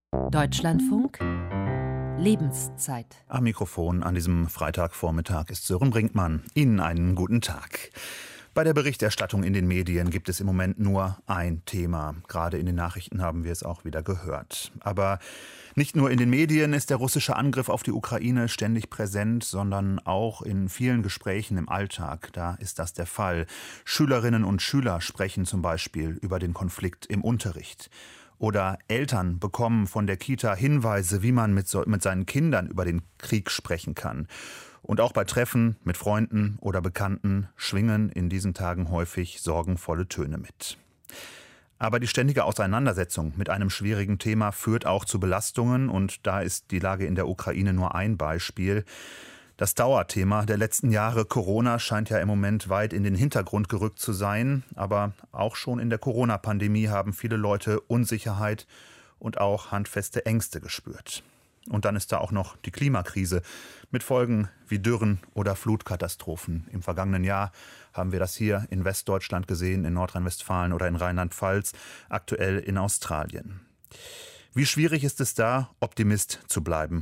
Deutschlandfunk Lebenszeit. Am Mikrofon an diesem Freitagvormittag ist Sören Brinkmann. Ihnen einen guten Tag. Bei der Berichterstattung in den Medien gibt es im Moment nur ein Thema. Gerade in den Nachrichten haben wir es auch wieder gehört. Aber nicht nur in den Medien ist der russische Angriff auf die Ukraine ständig präsent, sondern auch in vielen Gesprächen im Alltag. Da ist das der Fall. Schülerinnen und Schüler sprechen zum Beispiel über den Konflikt im Unterricht. Oder Eltern bekommen von der Kita Hinweise, wie man mit seinen Kindern über den Krieg sprechen kann. Und auch bei Treffen mit Freunden oder Bekannten schwingen in diesen Tagen häufig sorgenvolle Töne mit. Aber die ständige Auseinandersetzung mit einem schwierigen Thema führt auch zu Belastungen. Und da ist die Lage in der Ukraine nur ein Beispiel. Das Dauerthema der letzten Jahre, Corona, scheint ja im Moment weit in den Hintergrund gerückt zu sein. Aber auch schon in der Corona-Pandemie haben viele Leute Unsicherheit und auch handfeste Ängste gespürt. Und dann ist da auch noch die Klimakrise mit Folgen wie Dürren oder Flutkatastrophen. Im vergangenen Jahr haben wir das hier in Westdeutschland gesehen, in Nordrhein-Westfalen oder in Rheinland-Pfalz, aktuell in Australien. Wie schwierig ist es da, optimistisch zu bleiben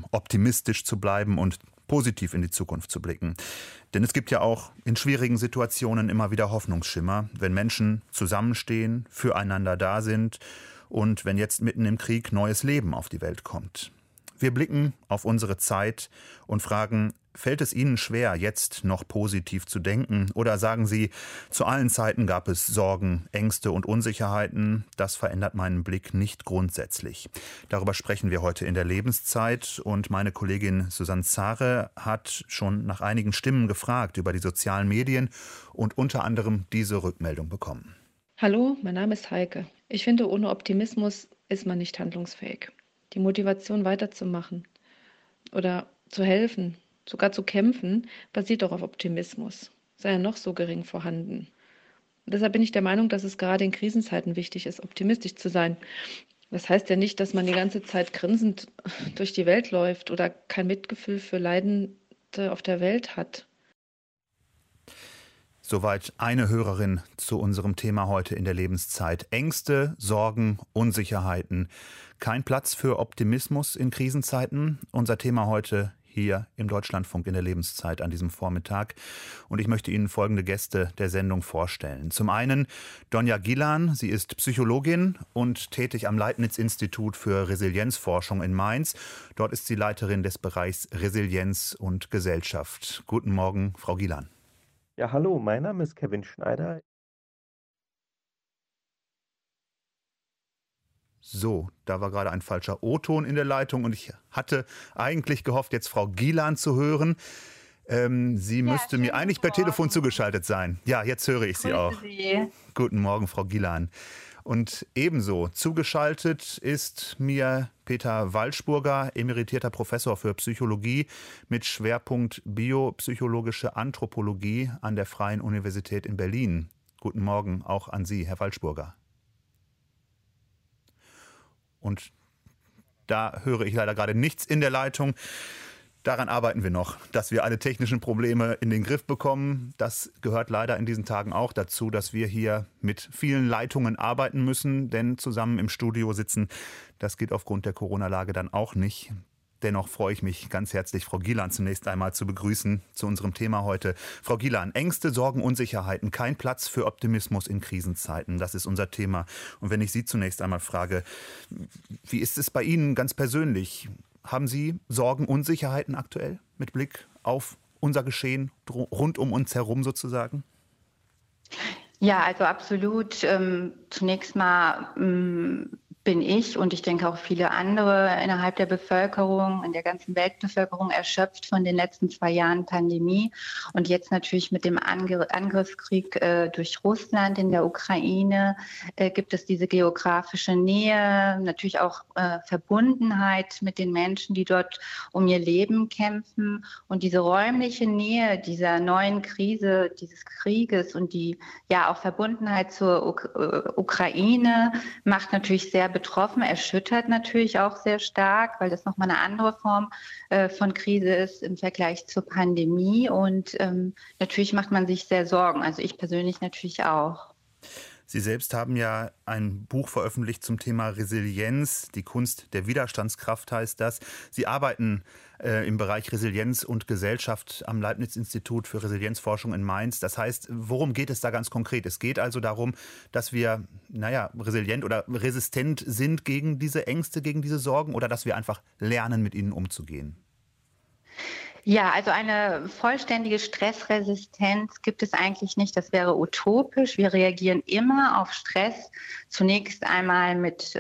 und positiv in die Zukunft zu blicken. Denn es gibt ja auch in schwierigen Situationen immer wieder Hoffnungsschimmer, wenn Menschen zusammenstehen, füreinander da sind und wenn jetzt mitten im Krieg neues Leben auf die Welt kommt. Wir blicken auf unsere Zeit und fragen, fällt es Ihnen schwer, jetzt noch positiv zu denken? Oder sagen Sie, zu allen Zeiten gab es Sorgen, Ängste und Unsicherheiten? Das verändert meinen Blick nicht grundsätzlich. Darüber sprechen wir heute in der Lebenszeit. Und meine Kollegin Susanne Zare hat schon nach einigen Stimmen gefragt über die sozialen Medien und unter anderem diese Rückmeldung bekommen. Hallo, mein Name ist Heike. Ich finde, ohne Optimismus ist man nicht handlungsfähig. Die Motivation weiterzumachen oder zu helfen, sogar zu kämpfen, basiert doch auf Optimismus, sei er noch so gering vorhanden. Und deshalb bin ich der Meinung, dass es gerade in Krisenzeiten wichtig ist, optimistisch zu sein. Das heißt ja nicht, dass man die ganze Zeit grinsend durch die Welt läuft oder kein Mitgefühl für Leidende auf der Welt hat. Soweit eine Hörerin zu unserem Thema heute in der Lebenszeit. Ängste, Sorgen, Unsicherheiten. Kein Platz für Optimismus in Krisenzeiten. Unser Thema heute hier im Deutschlandfunk in der Lebenszeit an diesem Vormittag. Und ich möchte Ihnen folgende Gäste der Sendung vorstellen. Zum einen Donja Gilan. Sie ist Psychologin und tätig am Leibniz-Institut für Resilienzforschung in Mainz. Dort ist sie Leiterin des Bereichs Resilienz und Gesellschaft. Guten Morgen, Frau Gilan. Ja, hallo, mein Name ist Kevin Schneider. So, da war gerade ein falscher O-Ton in der Leitung und ich hatte eigentlich gehofft, jetzt Frau Gilan zu hören. Sie müsste mir eigentlich per Telefon zugeschaltet sein. Ja, jetzt höre ich Sie auch. Sie. Guten Morgen, Frau Gilan. Und ebenso zugeschaltet ist mir Peter Walschburger, emeritierter Professor für Psychologie mit Schwerpunkt biopsychologische Anthropologie an der Freien Universität in Berlin. Guten Morgen auch an Sie, Herr Walschburger. Und da höre ich leider gerade nichts in der Leitung. Daran arbeiten wir noch, dass wir alle technischen Probleme in den Griff bekommen. Das gehört leider in diesen Tagen auch dazu, dass wir hier mit vielen Leitungen arbeiten müssen. Denn zusammen im Studio sitzen, das geht aufgrund der Corona-Lage dann auch nicht. Dennoch freue ich mich ganz herzlich, Frau Gilan zunächst einmal zu begrüßen zu unserem Thema heute. Frau Gilan, Ängste, Sorgen, Unsicherheiten, kein Platz für Optimismus in Krisenzeiten. Das ist unser Thema. Und wenn ich Sie zunächst einmal frage, wie ist es bei Ihnen ganz persönlich? Haben Sie Sorgen, Unsicherheiten aktuell mit Blick auf unser Geschehen rund um uns herum sozusagen? Ja, also absolut. Zunächst mal bin ich und ich denke auch viele andere innerhalb der Bevölkerung, in der ganzen Weltbevölkerung erschöpft von den letzten 2 Jahren Pandemie und jetzt natürlich mit dem Angriffskrieg durch Russland in der Ukraine gibt es diese geografische Nähe, natürlich auch Verbundenheit mit den Menschen, die dort um ihr Leben kämpfen und diese räumliche Nähe dieser neuen Krise, dieses Krieges und die ja auch Verbundenheit zur Ukraine macht natürlich sehr betroffen, erschüttert natürlich auch sehr stark, weil das nochmal eine andere Form von Krise ist im Vergleich zur Pandemie. Und natürlich macht man sich sehr Sorgen. Also ich persönlich natürlich auch. Sie selbst haben ja ein Buch veröffentlicht zum Thema Resilienz, die Kunst der Widerstandskraft heißt das. Sie arbeiten im Bereich Resilienz und Gesellschaft am Leibniz-Institut für Resilienzforschung in Mainz. Das heißt, worum geht es da ganz konkret? Es geht also darum, dass wir, resilient oder resistent sind gegen diese Ängste, gegen diese Sorgen oder dass wir einfach lernen, mit ihnen umzugehen. Ja, also eine vollständige Stressresistenz gibt es eigentlich nicht. Das wäre utopisch. Wir reagieren immer auf Stress. Zunächst einmal mit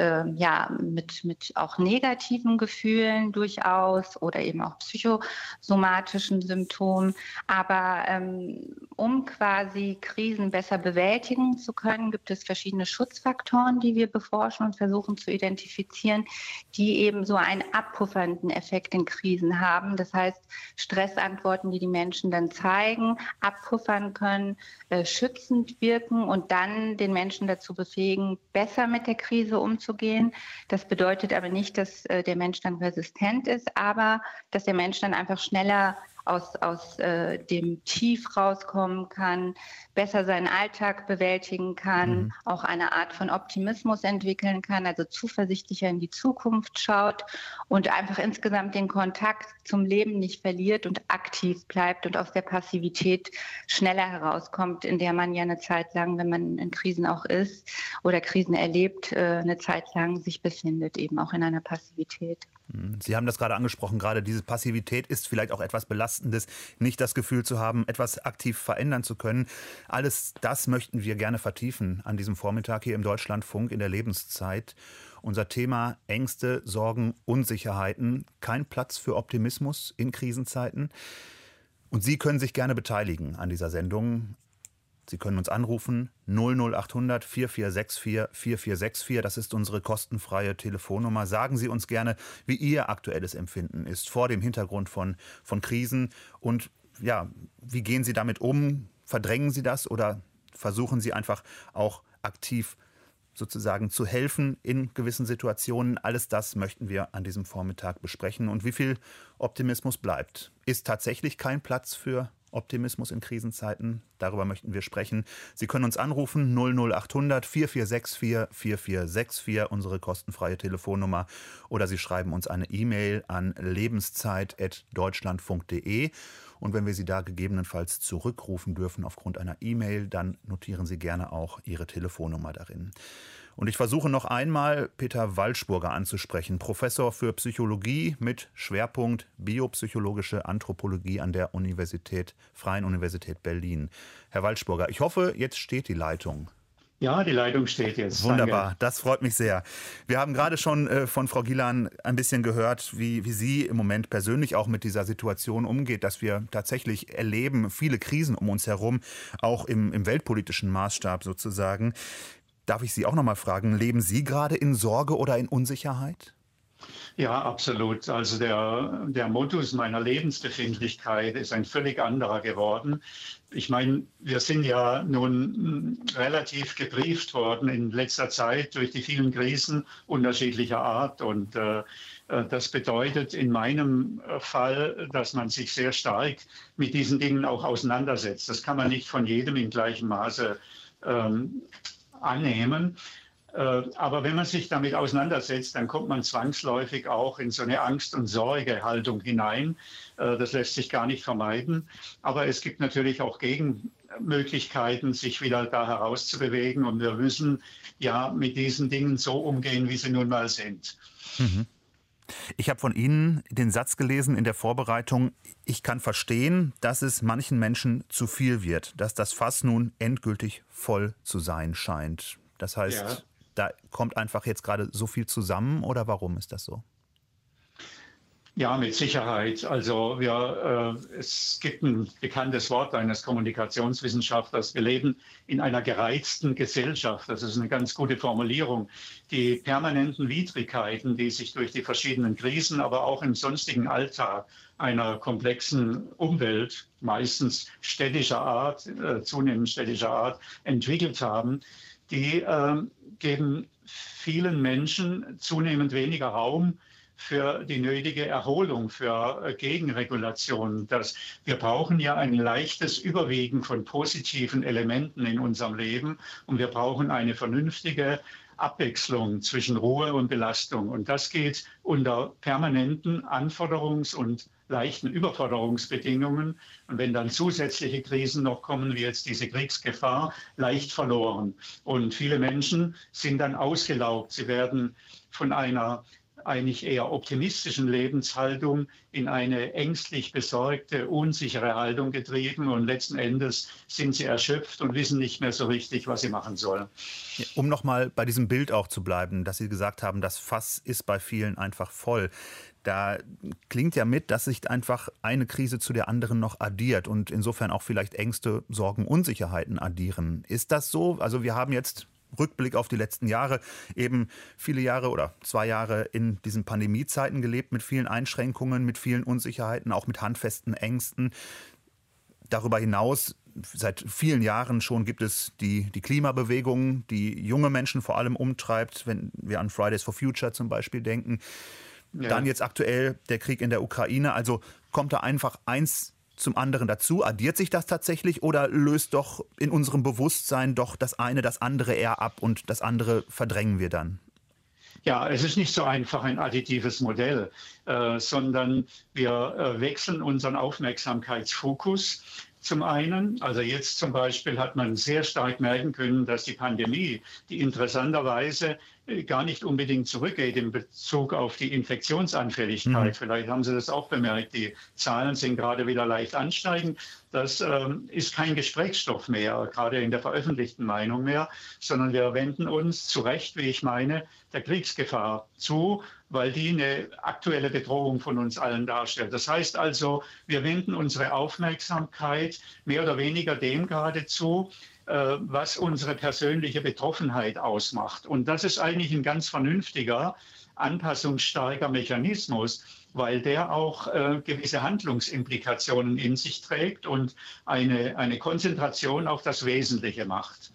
auch negativen Gefühlen durchaus oder eben auch psychosomatischen Symptomen. Aber um quasi Krisen besser bewältigen zu können, gibt es verschiedene Schutzfaktoren, die wir beforschen und versuchen zu identifizieren, die eben so einen abpuffernden Effekt in Krisen haben. Das heißt, Stressantworten, die die Menschen dann zeigen, abpuffern können, schützend wirken und dann den Menschen dazu befähigen, besser mit der Krise umzugehen. Das bedeutet aber nicht, dass der Mensch dann resistent ist, aber dass der Mensch dann einfach schneller aus dem Tief rauskommen kann, besser seinen Alltag bewältigen kann, auch eine Art von Optimismus entwickeln kann, also zuversichtlicher in die Zukunft schaut und einfach insgesamt den Kontakt zum Leben nicht verliert und aktiv bleibt und aus der Passivität schneller herauskommt, in der man ja eine Zeit lang, wenn man in Krisen auch ist oder Krisen erlebt, eine Zeit lang sich befindet, eben auch in einer Passivität. Sie haben das gerade angesprochen, gerade diese Passivität ist vielleicht auch etwas Belastendes, nicht das Gefühl zu haben, etwas aktiv verändern zu können. Alles das möchten wir gerne vertiefen an diesem Vormittag hier im Deutschlandfunk in der Lebenszeit. Unser Thema: Ängste, Sorgen, Unsicherheiten. Kein Platz für Optimismus in Krisenzeiten. Und Sie können sich gerne beteiligen an dieser Sendung. Sie können uns anrufen 00800 4464 4464. Das ist unsere kostenfreie Telefonnummer. Sagen Sie uns gerne, wie Ihr aktuelles Empfinden ist vor dem Hintergrund von Krisen. Und ja, wie gehen Sie damit um? Verdrängen Sie das oder versuchen Sie einfach auch aktiv sozusagen zu helfen in gewissen Situationen? Alles das möchten wir an diesem Vormittag besprechen. Und wie viel Optimismus bleibt? Ist tatsächlich kein Platz für Optimismus in Krisenzeiten? Darüber möchten wir sprechen. Sie können uns anrufen 00800 4464 4464, unsere kostenfreie Telefonnummer, oder Sie schreiben uns eine E-Mail an lebenszeit@deutschlandfunk.de. Und wenn wir Sie da gegebenenfalls zurückrufen dürfen aufgrund einer E-Mail, dann notieren Sie gerne auch Ihre Telefonnummer darin. Und ich versuche noch einmal Peter Walschburger anzusprechen, Professor für Psychologie mit Schwerpunkt biopsychologische Anthropologie an der Freien Universität Berlin. Herr Walschburger, ich hoffe, jetzt steht die Leitung. Ja, die Leitung steht jetzt. Wunderbar, Danke. Das freut mich sehr. Wir haben gerade schon von Frau Gielan ein bisschen gehört, wie sie im Moment persönlich auch mit dieser Situation umgeht, dass wir tatsächlich erleben, viele Krisen um uns herum, auch im weltpolitischen Maßstab sozusagen. Darf ich Sie auch noch mal fragen, leben Sie gerade in Sorge oder in Unsicherheit? Ja, absolut. Also der Modus meiner Lebensbefindlichkeit ist ein völlig anderer geworden. Ich meine, wir sind ja nun relativ gebrieft worden in letzter Zeit durch die vielen Krisen unterschiedlicher Art. Und das bedeutet in meinem Fall, dass man sich sehr stark mit diesen Dingen auch auseinandersetzt. Das kann man nicht von jedem in gleichem Maße annehmen. Aber wenn man sich damit auseinandersetzt, dann kommt man zwangsläufig auch in so eine Angst- und Sorgehaltung hinein. Das lässt sich gar nicht vermeiden. Aber es gibt natürlich auch Gegenmöglichkeiten, sich wieder da herauszubewegen. Und wir müssen ja mit diesen Dingen so umgehen, wie sie nun mal sind. Ich habe von Ihnen den Satz gelesen in der Vorbereitung: Ich kann verstehen, dass es manchen Menschen zu viel wird, dass das Fass nun endgültig voll zu sein scheint. Das heißt, ja, da kommt einfach jetzt gerade so viel zusammen, oder warum ist das so? Ja, mit Sicherheit. Also es gibt ein bekanntes Wort eines Kommunikationswissenschaftlers. Wir leben in einer gereizten Gesellschaft. Das ist eine ganz gute Formulierung. Die permanenten Widrigkeiten, die sich durch die verschiedenen Krisen, aber auch im sonstigen Alltag einer komplexen Umwelt, meistens städtischer Art, zunehmend städtischer Art, entwickelt haben, die geben vielen Menschen zunehmend weniger Raum für die nötige Erholung, für Gegenregulation. Wir brauchen ja ein leichtes Überwiegen von positiven Elementen in unserem Leben und wir brauchen eine vernünftige Abwechslung zwischen Ruhe und Belastung. Und das geht unter permanenten Anforderungs- und leichten Überforderungsbedingungen. Und wenn dann zusätzliche Krisen noch kommen, wie jetzt diese Kriegsgefahr, leicht verloren. Und viele Menschen sind dann ausgelaugt. Sie werden von einer eigentlich eher optimistischen Lebenshaltung in eine ängstlich besorgte, unsichere Haltung getrieben und letzten Endes sind sie erschöpft und wissen nicht mehr so richtig, was sie machen sollen. Um nochmal bei diesem Bild auch zu bleiben, dass Sie gesagt haben, das Fass ist bei vielen einfach voll. Da klingt ja mit, dass sich einfach eine Krise zu der anderen noch addiert und insofern auch vielleicht Ängste, Sorgen, Unsicherheiten addieren. Ist das so? Also wir haben jetzt Rückblick auf die letzten Jahre, eben viele Jahre oder 2 Jahre in diesen Pandemiezeiten gelebt, mit vielen Einschränkungen, mit vielen Unsicherheiten, auch mit handfesten Ängsten. Darüber hinaus, seit vielen Jahren schon gibt es die Klimabewegung, die junge Menschen vor allem umtreibt, wenn wir an Fridays for Future zum Beispiel denken. Ja. Dann jetzt aktuell der Krieg in der Ukraine. Also kommt da einfach eins zum anderen dazu? Addiert sich das tatsächlich oder löst doch in unserem Bewusstsein doch das eine das andere eher ab und das andere verdrängen wir dann? Ja, es ist nicht so einfach ein additives Modell, sondern wir wechseln unseren Aufmerksamkeitsfokus. Zum einen, also jetzt zum Beispiel hat man sehr stark merken können, dass die Pandemie, die interessanterweise gar nicht unbedingt zurückgeht in Bezug auf die Infektionsanfälligkeit. Vielleicht haben Sie das auch bemerkt, die Zahlen sind gerade wieder leicht ansteigend. Das ist kein Gesprächsstoff mehr, gerade in der veröffentlichten Meinung mehr, sondern wir wenden uns zu Recht, wie ich meine, der Kriegsgefahr zu, weil die eine aktuelle Bedrohung von uns allen darstellt. Das heißt also, wir wenden unsere Aufmerksamkeit mehr oder weniger dem gerade zu, was unsere persönliche Betroffenheit ausmacht. Und das ist eigentlich ein ganz vernünftiger, anpassungsstarker Mechanismus, weil der auch gewisse Handlungsimplikationen in sich trägt und eine Konzentration auf das Wesentliche macht.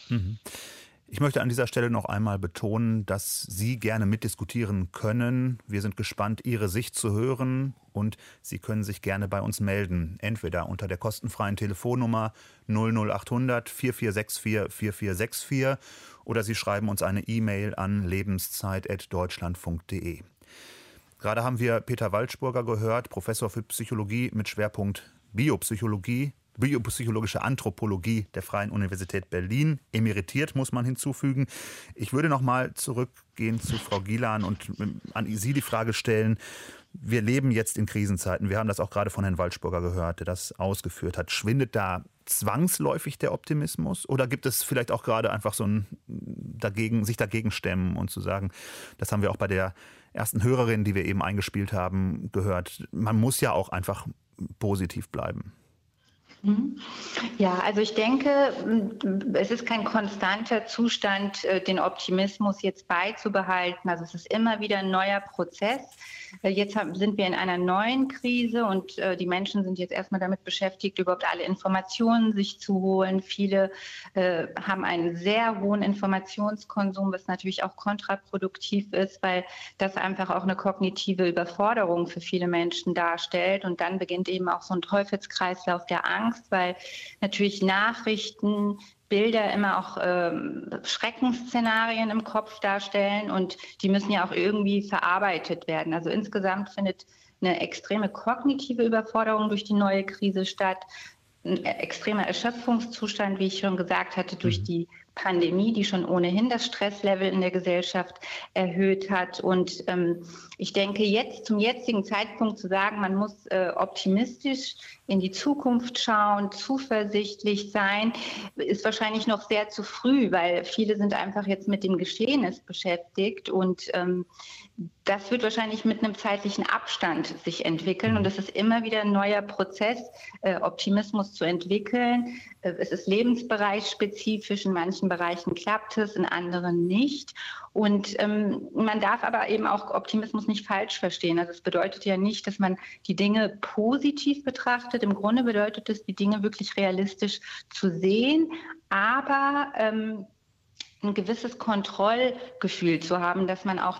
Ich möchte an dieser Stelle noch einmal betonen, dass Sie gerne mitdiskutieren können. Wir sind gespannt, Ihre Sicht zu hören und Sie können sich gerne bei uns melden. Entweder unter der kostenfreien Telefonnummer 00800 4464 4464 oder Sie schreiben uns eine E-Mail an lebenszeit@deutschlandfunk.de. Gerade haben wir Peter Waldspurger gehört, Professor für Psychologie mit Schwerpunkt biopsychologische Anthropologie der Freien Universität Berlin, emeritiert, muss man hinzufügen. Ich würde noch mal zurückgehen zu Frau Gielan und an Sie die Frage stellen, wir leben jetzt in Krisenzeiten, wir haben das auch gerade von Herrn Waldspurger gehört, der das ausgeführt hat. Schwindet da zwangsläufig der Optimismus oder gibt es vielleicht auch gerade einfach so ein sich dagegen stemmen und zu sagen, das haben wir auch bei der ersten Hörerin, die wir eben eingespielt haben, gehört, man muss ja auch einfach positiv bleiben? Ja, also ich denke, es ist kein konstanter Zustand, den Optimismus jetzt beizubehalten. Also es ist immer wieder ein neuer Prozess. Jetzt sind wir in einer neuen Krise und die Menschen sind jetzt erstmal damit beschäftigt, überhaupt alle Informationen sich zu holen. Viele haben einen sehr hohen Informationskonsum, was natürlich auch kontraproduktiv ist, weil das einfach auch eine kognitive Überforderung für viele Menschen darstellt. Und dann beginnt eben auch so ein Teufelskreislauf der Angst, weil natürlich Nachrichten, Bilder immer auch Schreckensszenarien im Kopf darstellen und die müssen ja auch irgendwie verarbeitet werden. Also insgesamt findet eine extreme kognitive Überforderung durch die neue Krise statt, ein extremer Erschöpfungszustand, wie ich schon gesagt hatte, durch die Pandemie, die schon ohnehin das Stresslevel in der Gesellschaft erhöht hat. Und ich denke, jetzt zum jetzigen Zeitpunkt zu sagen, man muss optimistisch in die Zukunft schauen, zuversichtlich sein, ist wahrscheinlich noch sehr zu früh, weil viele sind einfach jetzt mit dem Geschehnis beschäftigt und das wird wahrscheinlich mit einem zeitlichen Abstand sich entwickeln und es ist immer wieder ein neuer Prozess, Optimismus zu entwickeln. Es ist lebensbereichsspezifisch, in manchen Bereichen klappt es, in anderen nicht. Und man darf aber eben auch Optimismus nicht falsch verstehen. Also es bedeutet ja nicht, dass man die Dinge positiv betrachtet. Im Grunde bedeutet es, die Dinge wirklich realistisch zu sehen, aber ein gewisses Kontrollgefühl zu haben, dass man auch durch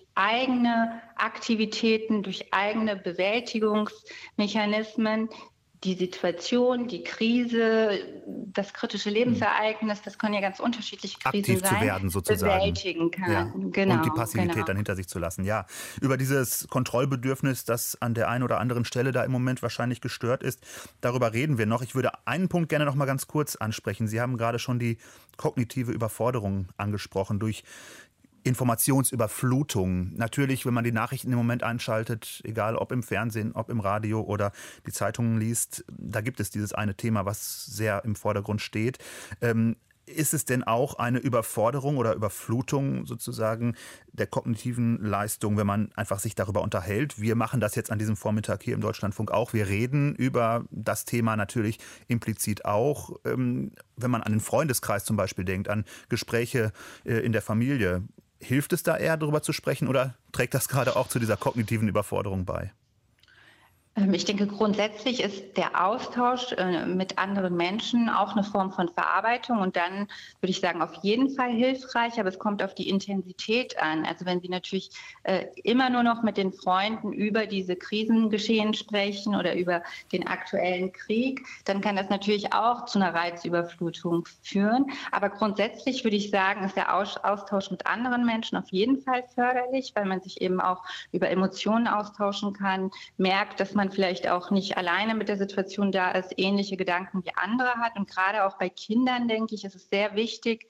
eigene Aktivitäten, durch eigene Bewältigungsmechanismen die Situation, die Krise, das kritische Lebensereignis, das können ja ganz unterschiedliche Krisen aktiv sein, zu werden sozusagen. Bewältigen kann. Ja. Genau, und die Passivität genau. dann hinter sich zu lassen. Ja, über dieses Kontrollbedürfnis, das an der einen oder anderen Stelle da im Moment wahrscheinlich gestört ist, darüber reden wir noch. Ich würde einen Punkt gerne noch mal ganz kurz ansprechen. Sie haben gerade schon die kognitive Überforderung angesprochen durch Informationsüberflutung. Natürlich, wenn man die Nachrichten im Moment einschaltet, egal ob im Fernsehen, ob im Radio oder die Zeitungen liest, da gibt es dieses eine Thema, was sehr im Vordergrund steht. Ist es denn auch eine Überforderung oder Überflutung sozusagen der kognitiven Leistung, wenn man einfach sich darüber unterhält? Wir machen das jetzt an diesem Vormittag hier im Deutschlandfunk auch. Wir reden über das Thema natürlich implizit auch. Wenn man an den Freundeskreis zum Beispiel denkt, an Gespräche in der Familie, hilft es da eher darüber zu sprechen oder trägt das gerade auch zu dieser kognitiven Überforderung bei? Ich denke, grundsätzlich ist der Austausch mit anderen Menschen auch eine Form von Verarbeitung und dann würde ich sagen, auf jeden Fall hilfreich, aber es kommt auf die Intensität an. Also wenn Sie natürlich immer nur noch mit den Freunden über diese Krisengeschehen sprechen oder über den aktuellen Krieg, dann kann das natürlich auch zu einer Reizüberflutung führen. Aber grundsätzlich würde ich sagen, ist der Austausch mit anderen Menschen auf jeden Fall förderlich, weil man sich eben auch über Emotionen austauschen kann, merkt, dass man vielleicht auch nicht alleine mit der Situation da ist, ähnliche Gedanken wie andere hat. Und gerade auch bei Kindern, denke ich, ist es sehr wichtig,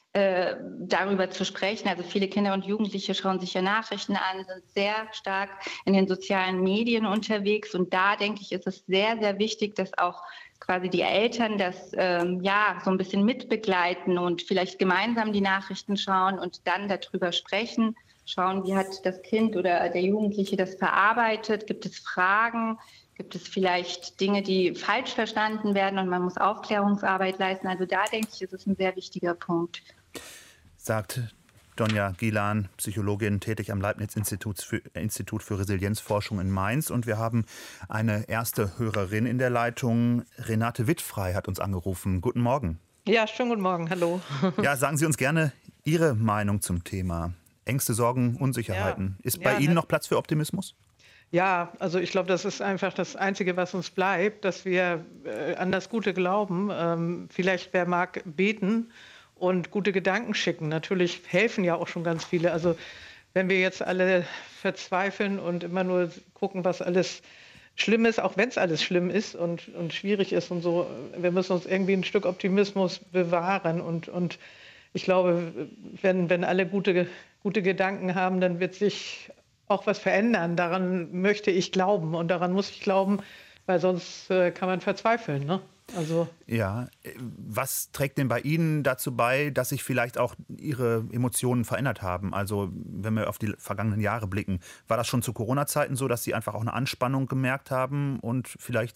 darüber zu sprechen. Also viele Kinder und Jugendliche schauen sich ja Nachrichten an, sind sehr stark in den sozialen Medien unterwegs. Und da, denke ich, ist es sehr, sehr wichtig, dass auch quasi die Eltern das so ein bisschen mitbegleiten und vielleicht gemeinsam die Nachrichten schauen und dann darüber sprechen. Schauen, wie hat das Kind oder der Jugendliche das verarbeitet? Gibt es Fragen? Gibt es vielleicht Dinge, die falsch verstanden werden und man muss Aufklärungsarbeit leisten? Also da denke ich, ist es ein sehr wichtiger Punkt. Sagt Donja Gilan, Psychologin, tätig am Leibniz-Institut für Resilienzforschung in Mainz. Und wir haben eine erste Hörerin in der Leitung. Renate Wittfrei hat uns angerufen. Guten Morgen. Ja, schönen guten Morgen. Hallo. Ja, sagen Sie uns gerne Ihre Meinung zum Thema. Ängste, Sorgen, Unsicherheiten. Ist bei Ihnen noch Platz für Optimismus? Ja, also ich glaube, das ist einfach das Einzige, was uns bleibt, dass wir an das Gute glauben. Vielleicht, wer mag, beten und gute Gedanken schicken. Natürlich helfen ja auch schon ganz viele. Also wenn wir jetzt alle verzweifeln und immer nur gucken, was alles schlimm ist, auch wenn es alles schlimm ist und schwierig ist und so, wir müssen uns irgendwie ein Stück Optimismus bewahren und ich glaube, wenn alle gute Gedanken haben, dann wird sich auch was verändern. Daran möchte ich glauben und daran muss ich glauben, weil sonst kann man verzweifeln, ne? Also ja, was trägt denn bei Ihnen dazu bei, dass sich vielleicht auch Ihre Emotionen verändert haben? Also wenn wir auf die vergangenen Jahre blicken, war das schon zu Corona-Zeiten so, dass Sie einfach auch eine Anspannung gemerkt haben und vielleicht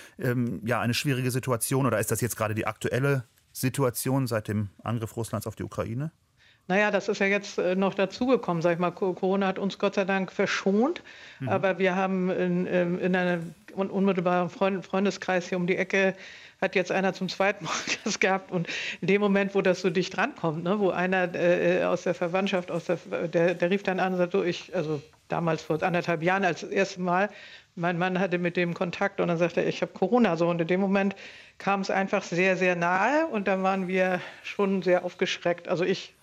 eine schwierige Situation, oder ist das jetzt gerade die aktuelle Situation seit dem Angriff Russlands auf die Ukraine? Naja, das ist ja jetzt noch dazugekommen, sag ich mal. Corona hat uns Gott sei Dank verschont, aber wir haben in einem unmittelbaren Freundeskreis hier um die Ecke hat jetzt einer zum zweiten Mal das gehabt und in dem Moment, wo das so dicht rankommt, ne, wo einer aus der Verwandtschaft, der rief dann an und sagte, also damals vor 1,5 Jahren als erstes Mal, mein Mann hatte mit dem Kontakt und dann sagte er, ich habe Corona. So, und in dem Moment kam es einfach sehr, sehr nahe und dann waren wir schon sehr aufgeschreckt. Also ich.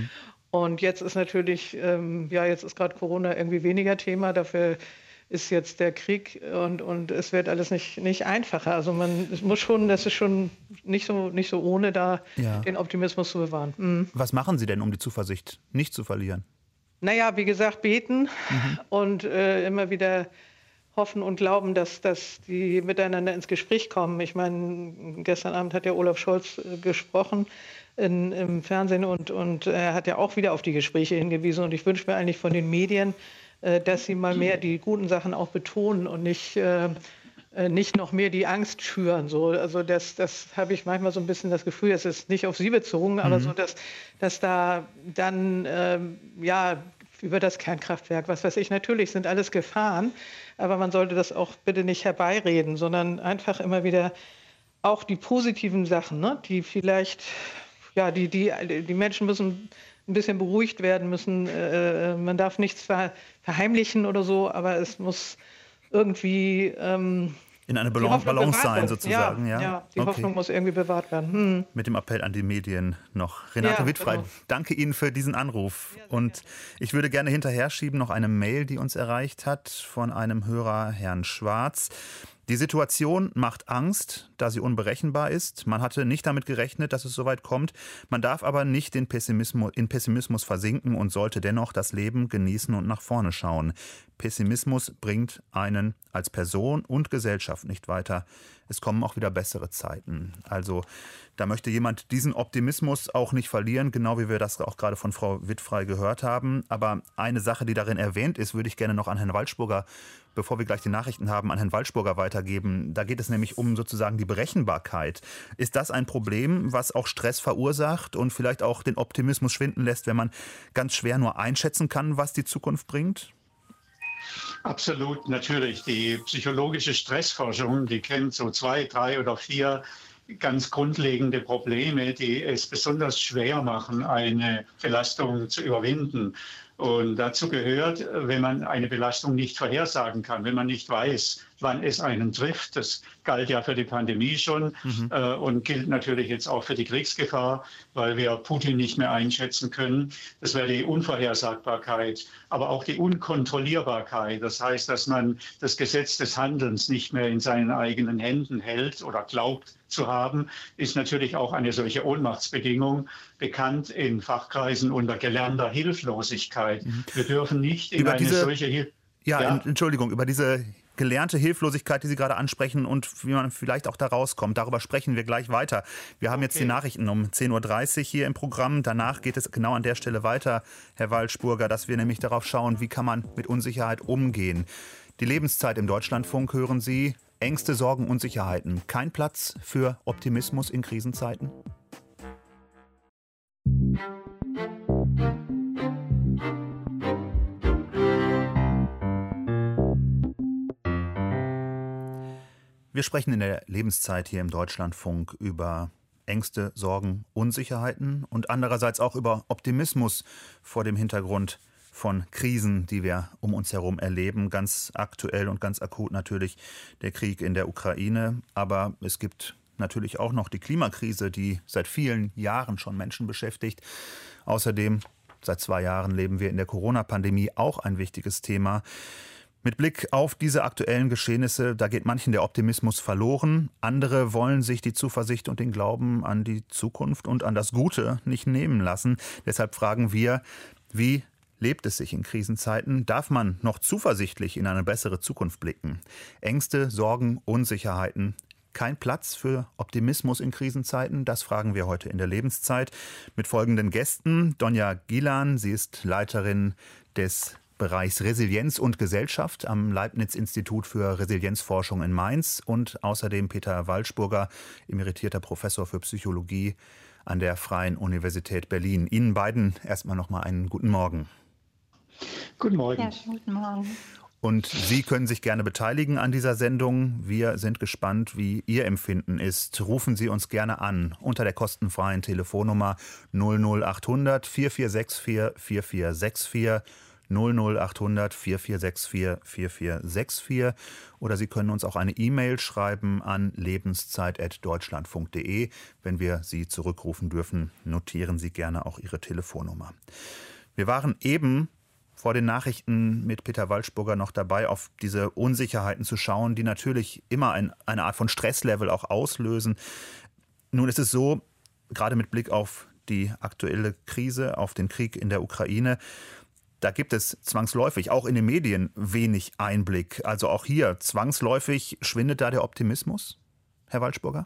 Und jetzt ist natürlich, jetzt ist gerade Corona irgendwie weniger Thema. Dafür ist jetzt der Krieg und es wird alles nicht einfacher. Also das ist schon nicht so ohne da den Optimismus zu bewahren. Mhm. Was machen Sie denn, um die Zuversicht nicht zu verlieren? Naja, wie gesagt, beten und immer wieder hoffen und glauben, dass die miteinander ins Gespräch kommen. Ich meine, gestern Abend hat ja Olaf Scholz gesprochen im Fernsehen und er hat ja auch wieder auf die Gespräche hingewiesen. Und ich wünsche mir eigentlich von den Medien, dass sie mal mehr die guten Sachen auch betonen und nicht noch mehr die Angst schüren. So, also das habe ich manchmal so ein bisschen das Gefühl, es ist nicht auf Sie bezogen, aber so, dass da dann über das Kernkraftwerk, was weiß ich, natürlich sind alles Gefahren, aber man sollte das auch bitte nicht herbeireden, sondern einfach immer wieder auch die positiven Sachen, ne, die vielleicht, die Menschen müssen ein bisschen beruhigt werden müssen. Man darf nichts verheimlichen oder so, aber es muss irgendwie in eine Balance sein, sozusagen. Ja, die Hoffnung muss irgendwie bewahrt werden. Mit dem Appell an die Medien noch. Renate Wittfrei, genau. Danke Ihnen für diesen Anruf. Und ich würde gerne hinterher schieben noch eine Mail, die uns erreicht hat von einem Hörer, Herrn Schwarz. Die Situation macht Angst, da sie unberechenbar ist. Man hatte nicht damit gerechnet, dass es so weit kommt. Man darf aber nicht in Pessimismus versinken und sollte dennoch das Leben genießen und nach vorne schauen. Pessimismus bringt einen als Person und Gesellschaft nicht weiter. Es kommen auch wieder bessere Zeiten. Also da möchte jemand diesen Optimismus auch nicht verlieren, genau wie wir das auch gerade von Frau Wittfrei gehört haben. Aber eine Sache, die darin erwähnt ist, würde ich gerne noch an Herrn Waldspurger, bevor wir gleich die Nachrichten haben, an Herrn Waldspurger weitergeben. Da geht es nämlich um sozusagen die Berechenbarkeit. Ist das ein Problem, was auch Stress verursacht und vielleicht auch den Optimismus schwinden lässt, wenn man ganz schwer nur einschätzen kann, was die Zukunft bringt? Absolut, natürlich. Die psychologische Stressforschung, die kennt so 2, 3 oder 4 ganz grundlegende Probleme, die es besonders schwer machen, eine Belastung zu überwinden. Und dazu gehört, wenn man eine Belastung nicht vorhersagen kann, wenn man nicht weiß, wann es einen trifft. Das galt ja für die Pandemie schon und gilt natürlich jetzt auch für die Kriegsgefahr, weil wir Putin nicht mehr einschätzen können. Das wäre die Unvorhersagbarkeit, aber auch die Unkontrollierbarkeit. Das heißt, dass man das Gesetz des Handelns nicht mehr in seinen eigenen Händen hält oder glaubt zu haben, ist natürlich auch eine solche Ohnmachtsbedingung, bekannt in Fachkreisen unter gelernter Hilflosigkeit. Wir dürfen nicht in eine solche Entschuldigung, über diese gelernte Hilflosigkeit, die Sie gerade ansprechen und wie man vielleicht auch da rauskommt. Darüber sprechen wir gleich weiter. Wir haben jetzt die Nachrichten um 10.30 Uhr hier im Programm. Danach geht es genau an der Stelle weiter, Herr Waldspurger, dass wir nämlich darauf schauen, wie kann man mit Unsicherheit umgehen. Die Lebenszeit im Deutschlandfunk hören Sie. Ängste, Sorgen, Unsicherheiten. Kein Platz für Optimismus in Krisenzeiten? Wir sprechen in der Lebenszeit hier im Deutschlandfunk über Ängste, Sorgen, Unsicherheiten und andererseits auch über Optimismus vor dem Hintergrund von Krisen, die wir um uns herum erleben. Ganz aktuell und ganz akut natürlich der Krieg in der Ukraine. Aber es gibt natürlich auch noch die Klimakrise, die seit vielen Jahren schon Menschen beschäftigt. Außerdem, seit 2 Jahren leben wir in der Corona-Pandemie, auch ein wichtiges Thema. Mit Blick auf diese aktuellen Geschehnisse, da geht manchen der Optimismus verloren. Andere wollen sich die Zuversicht und den Glauben an die Zukunft und an das Gute nicht nehmen lassen. Deshalb fragen wir, wie lebt es sich in Krisenzeiten? Darf man noch zuversichtlich in eine bessere Zukunft blicken? Ängste, Sorgen, Unsicherheiten. Kein Platz für Optimismus in Krisenzeiten? Das fragen wir heute in der Lebenszeit mit folgenden Gästen. Donja Gilan, sie ist Leiterin des Bereichs Resilienz und Gesellschaft am Leibniz-Institut für Resilienzforschung in Mainz und außerdem Peter Waldspurger, emeritierter Professor für Psychologie an der Freien Universität Berlin. Ihnen beiden erstmal noch mal einen guten Morgen. Guten Morgen. Ja, guten Morgen. Und Sie können sich gerne beteiligen an dieser Sendung. Wir sind gespannt, wie Ihr Empfinden ist. Rufen Sie uns gerne an unter der kostenfreien Telefonnummer 00800 4464 4464 00800 4464 4464 oder Sie können uns auch eine E-Mail schreiben an lebenszeit@deutschlandfunk.de. Wenn wir Sie zurückrufen dürfen, notieren Sie gerne auch Ihre Telefonnummer. Wir waren eben vor den Nachrichten mit Peter Waldspurger noch dabei, auf diese Unsicherheiten zu schauen, die natürlich immer eine Art von Stresslevel auch auslösen. Nun ist es so, gerade mit Blick auf die aktuelle Krise, auf den Krieg in der Ukraine, da gibt es zwangsläufig, auch in den Medien, wenig Einblick. Also auch hier, zwangsläufig schwindet da der Optimismus, Herr Waldspurger?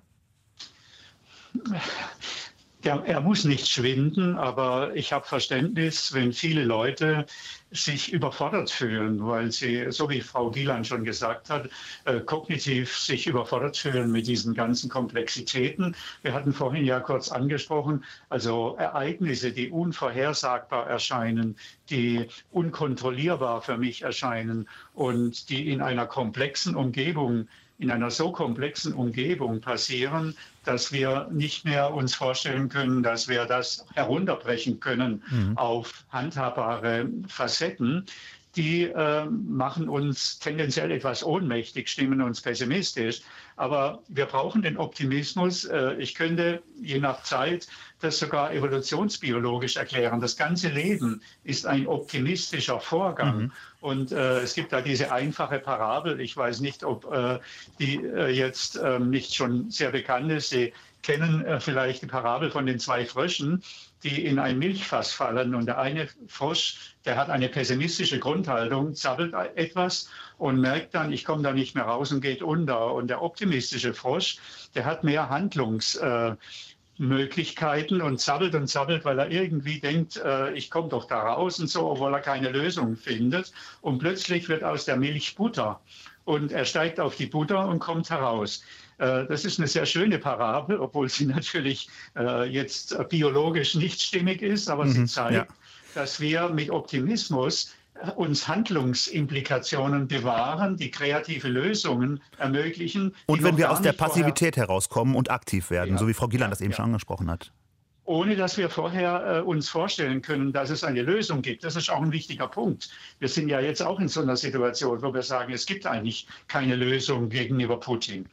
Ja, er muss nicht schwinden, aber ich habe Verständnis, wenn viele Leute sich überfordert fühlen, weil sie, so wie Frau Gilan schon gesagt hat, kognitiv sich überfordert fühlen mit diesen ganzen Komplexitäten. Wir hatten vorhin ja kurz angesprochen, also Ereignisse, die unvorhersagbar erscheinen, die unkontrollierbar für mich erscheinen und die in einer komplexen Umgebung in einer so komplexen Umgebung passieren, dass wir nicht mehr uns vorstellen können, dass wir das herunterbrechen können auf handhabbare Facetten. Die machen uns tendenziell etwas ohnmächtig, stimmen uns pessimistisch. Aber wir brauchen den Optimismus. Ich könnte je nach Zeit das sogar evolutionsbiologisch erklären. Das ganze Leben ist ein optimistischer Vorgang. Und es gibt da diese einfache Parabel. Ich weiß nicht, ob die jetzt nicht schon sehr bekannt ist. Sie kennen vielleicht die Parabel von den 2 Fröschen, die in ein Milchfass fallen. Und der eine Frosch, der hat eine pessimistische Grundhaltung, zappelt etwas und merkt dann, ich komme da nicht mehr raus und geht unter. Und der optimistische Frosch, der hat mehr Handlungsmöglichkeiten und zappelt, weil er irgendwie denkt, ich komme doch da raus und so, obwohl er keine Lösung findet. Und plötzlich wird aus der Milch Butter. Und er steigt auf die Butter und kommt heraus. Das ist eine sehr schöne Parabel, obwohl sie natürlich jetzt biologisch nicht stimmig ist, aber sie zeigt, dass wir mit Optimismus uns Handlungsimplikationen bewahren, die kreative Lösungen ermöglichen. Und wenn wir aus der Passivität herauskommen und aktiv werden, so wie Frau Gieland das eben schon angesprochen hat. Ohne dass wir vorher uns vorstellen können, dass es eine Lösung gibt. Das ist auch ein wichtiger Punkt. Wir sind ja jetzt auch in so einer Situation, wo wir sagen, es gibt eigentlich keine Lösung gegenüber Putin.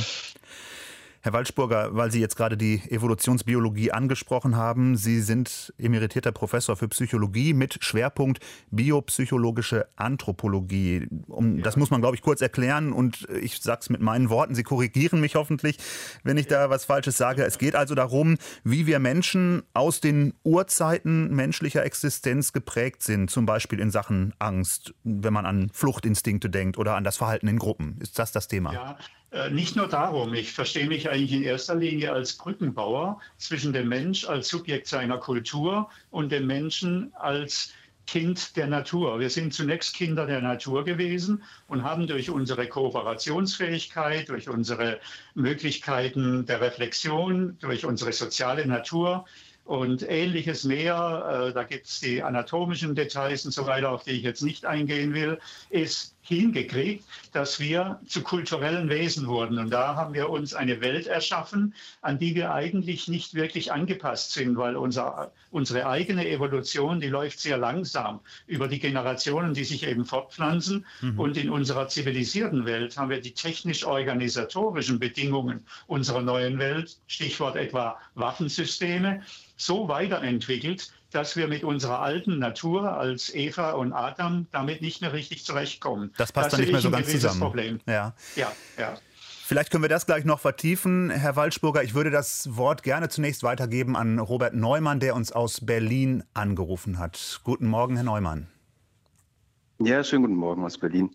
Herr Waldspurger, weil Sie jetzt gerade die Evolutionsbiologie angesprochen haben, Sie sind emeritierter Professor für Psychologie mit Schwerpunkt biopsychologische Anthropologie. Das muss man, glaube ich, kurz erklären und ich sage es mit meinen Worten, Sie korrigieren mich hoffentlich, wenn ich da was Falsches sage. Es geht also darum, wie wir Menschen aus den Urzeiten menschlicher Existenz geprägt sind, zum Beispiel in Sachen Angst, wenn man an Fluchtinstinkte denkt oder an das Verhalten in Gruppen. Ist das das Thema? Ja. Nicht nur darum, ich verstehe mich eigentlich in erster Linie als Brückenbauer zwischen dem Mensch als Subjekt seiner Kultur und dem Menschen als Kind der Natur. Wir sind zunächst Kinder der Natur gewesen und haben durch unsere Kooperationsfähigkeit, durch unsere Möglichkeiten der Reflexion, durch unsere soziale Natur und Ähnliches mehr, da gibt es die anatomischen Details und so weiter, auf die ich jetzt nicht eingehen will, ist hingekriegt, dass wir zu kulturellen Wesen wurden. Und da haben wir uns eine Welt erschaffen, an die wir eigentlich nicht wirklich angepasst sind, weil unsere eigene Evolution, die läuft sehr langsam über die Generationen, die sich eben fortpflanzen. Und in unserer zivilisierten Welt haben wir die technisch-organisatorischen Bedingungen unserer neuen Welt, Stichwort etwa Waffensysteme, so weiterentwickelt, dass wir mit unserer alten Natur als Eva und Adam damit nicht mehr richtig zurechtkommen. Das passt dann nicht mehr so ganz zusammen. Problem. Ja. Ja. Vielleicht können wir das gleich noch vertiefen. Herr Waldspurger, ich würde das Wort gerne zunächst weitergeben an Robert Neumann, der uns aus Berlin angerufen hat. Guten Morgen, Herr Neumann. Ja, schönen guten Morgen aus Berlin.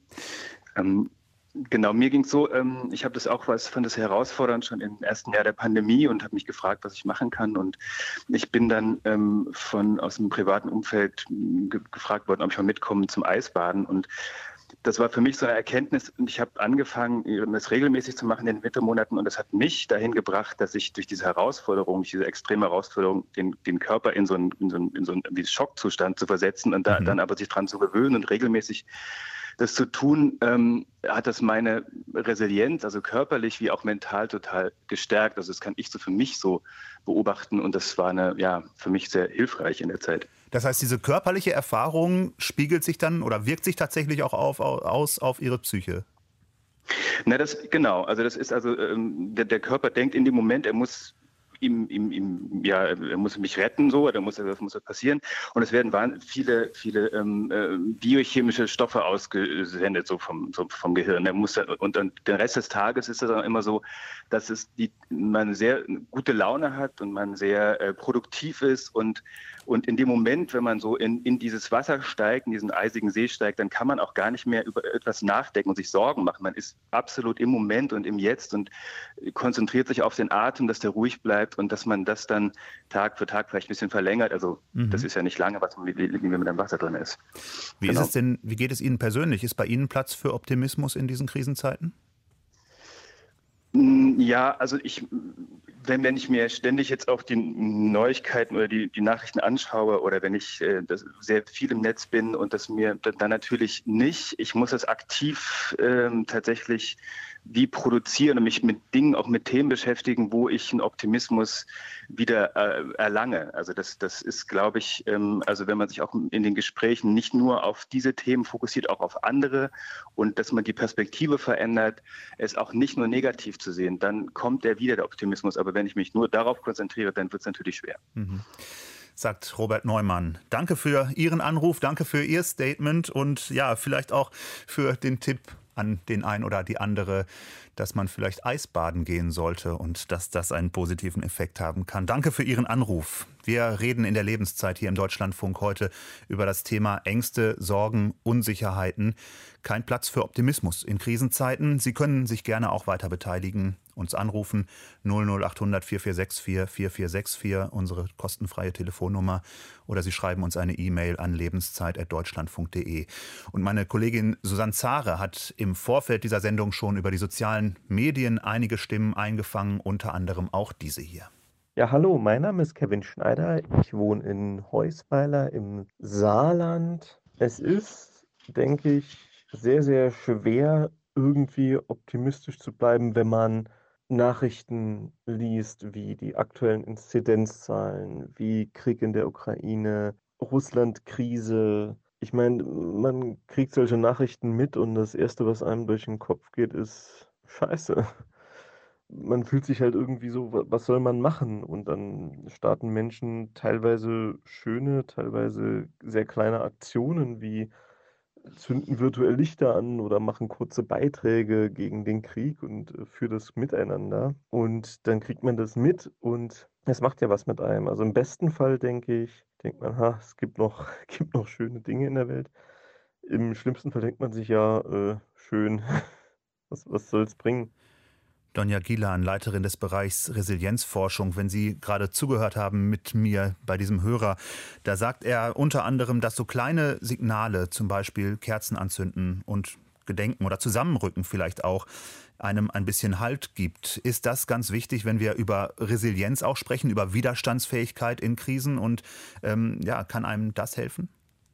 Genau, mir ging es so, ich habe das auch fand das herausfordernd schon im ersten Jahr der Pandemie und habe mich gefragt, was ich machen kann. Und ich bin dann aus dem privaten Umfeld gefragt worden, ob ich mal mitkomme zum Eisbaden. Und das war für mich so eine Erkenntnis. Und ich habe angefangen, das regelmäßig zu machen in den Wintermonaten. Und das hat mich dahin gebracht, dass ich durch diese Herausforderung, diese extreme Herausforderung, den Körper in so einen Schockzustand zu versetzen und dann aber sich dran zu gewöhnen und regelmäßig das zu tun, hat das meine Resilienz, also körperlich wie auch mental total gestärkt. Also das kann ich so für mich so beobachten und das war für mich sehr hilfreich in der Zeit. Das heißt, diese körperliche Erfahrung spiegelt sich dann oder wirkt sich tatsächlich auch auf Ihre Psyche? Na, genau. Also das ist der Körper denkt in dem Moment, er muss er muss mich retten, das muss passieren. Und es werden viele biochemische Stoffe ausgesendet, so vom Gehirn. Und den Rest des Tages ist es dann immer so, dass man sehr gute Laune hat und man sehr produktiv ist und in dem Moment, wenn man so in dieses Wasser steigt, in diesen eisigen See steigt, dann kann man auch gar nicht mehr über etwas nachdenken und sich Sorgen machen. Man ist absolut im Moment und im Jetzt und konzentriert sich auf den Atem, dass der ruhig bleibt und dass man das dann Tag für Tag vielleicht ein bisschen verlängert. Also das ist ja nicht lange, wie man im Wasser drin ist. Wie ist es denn, wie geht es Ihnen persönlich? Ist bei Ihnen Platz für Optimismus in diesen Krisenzeiten? Ja, also wenn ich mir ständig jetzt auch die Neuigkeiten oder die Nachrichten anschaue oder wenn ich sehr viel im Netz bin und das mir dann natürlich nicht, ich muss es aktiv tatsächlich wie produzieren und mich mit Dingen, auch mit Themen beschäftigen, wo ich einen Optimismus wieder erlange. Also das ist, glaube ich, also wenn man sich auch in den Gesprächen nicht nur auf diese Themen fokussiert, auch auf andere und dass man die Perspektive verändert, es auch nicht nur negativ zu sehen, dann kommt wieder der Optimismus. Aber wenn ich mich nur darauf konzentriere, dann wird es natürlich schwer. Mhm. Sagt Robert Neumann. Danke für Ihren Anruf, danke für Ihr Statement und ja, vielleicht auch für den Tipp an den einen oder die andere, dass man vielleicht Eisbaden gehen sollte und dass das einen positiven Effekt haben kann. Danke für Ihren Anruf. Wir reden in der Lebenszeit hier im Deutschlandfunk heute über das Thema Ängste, Sorgen, Unsicherheiten. Kein Platz für Optimismus in Krisenzeiten. Sie können sich gerne auch weiter beteiligen, uns anrufen 00800 4464 4464, unsere kostenfreie Telefonnummer, oder Sie schreiben uns eine E-Mail an lebenszeit@deutschlandfunk.de. Und meine Kollegin Susanne Zahre hat im Vorfeld dieser Sendung schon über die sozialen Medien einige Stimmen eingefangen, unter anderem auch diese hier. Ja, hallo, mein Name ist Kevin Schneider. Ich wohne in Heusweiler im Saarland. Es ist, denke ich, sehr, sehr schwer, irgendwie optimistisch zu bleiben, wenn man Nachrichten liest, wie die aktuellen Inzidenzzahlen, wie Krieg in der Ukraine, Russland-Krise. Ich meine, man kriegt solche Nachrichten mit und das Erste, was einem durch den Kopf geht, ist Scheiße. Man fühlt sich halt irgendwie so, was soll man machen? Und dann starten Menschen teilweise schöne, teilweise sehr kleine Aktionen wie zünden virtuell Lichter an oder machen kurze Beiträge gegen den Krieg und für das Miteinander. Und dann kriegt man das mit und es macht ja was mit einem. Also im besten Fall denkt man, es gibt noch schöne Dinge in der Welt. Im schlimmsten Fall denkt man sich ja, schön, was soll es bringen? Donja Gilan, Leiterin des Bereichs Resilienzforschung, wenn Sie gerade zugehört haben mit mir bei diesem Hörer, da sagt er unter anderem, dass so kleine Signale, zum Beispiel Kerzen anzünden und Gedenken oder Zusammenrücken vielleicht auch, einem ein bisschen Halt gibt. Ist das ganz wichtig, wenn wir über Resilienz auch sprechen, über Widerstandsfähigkeit in Krisen und kann einem das helfen?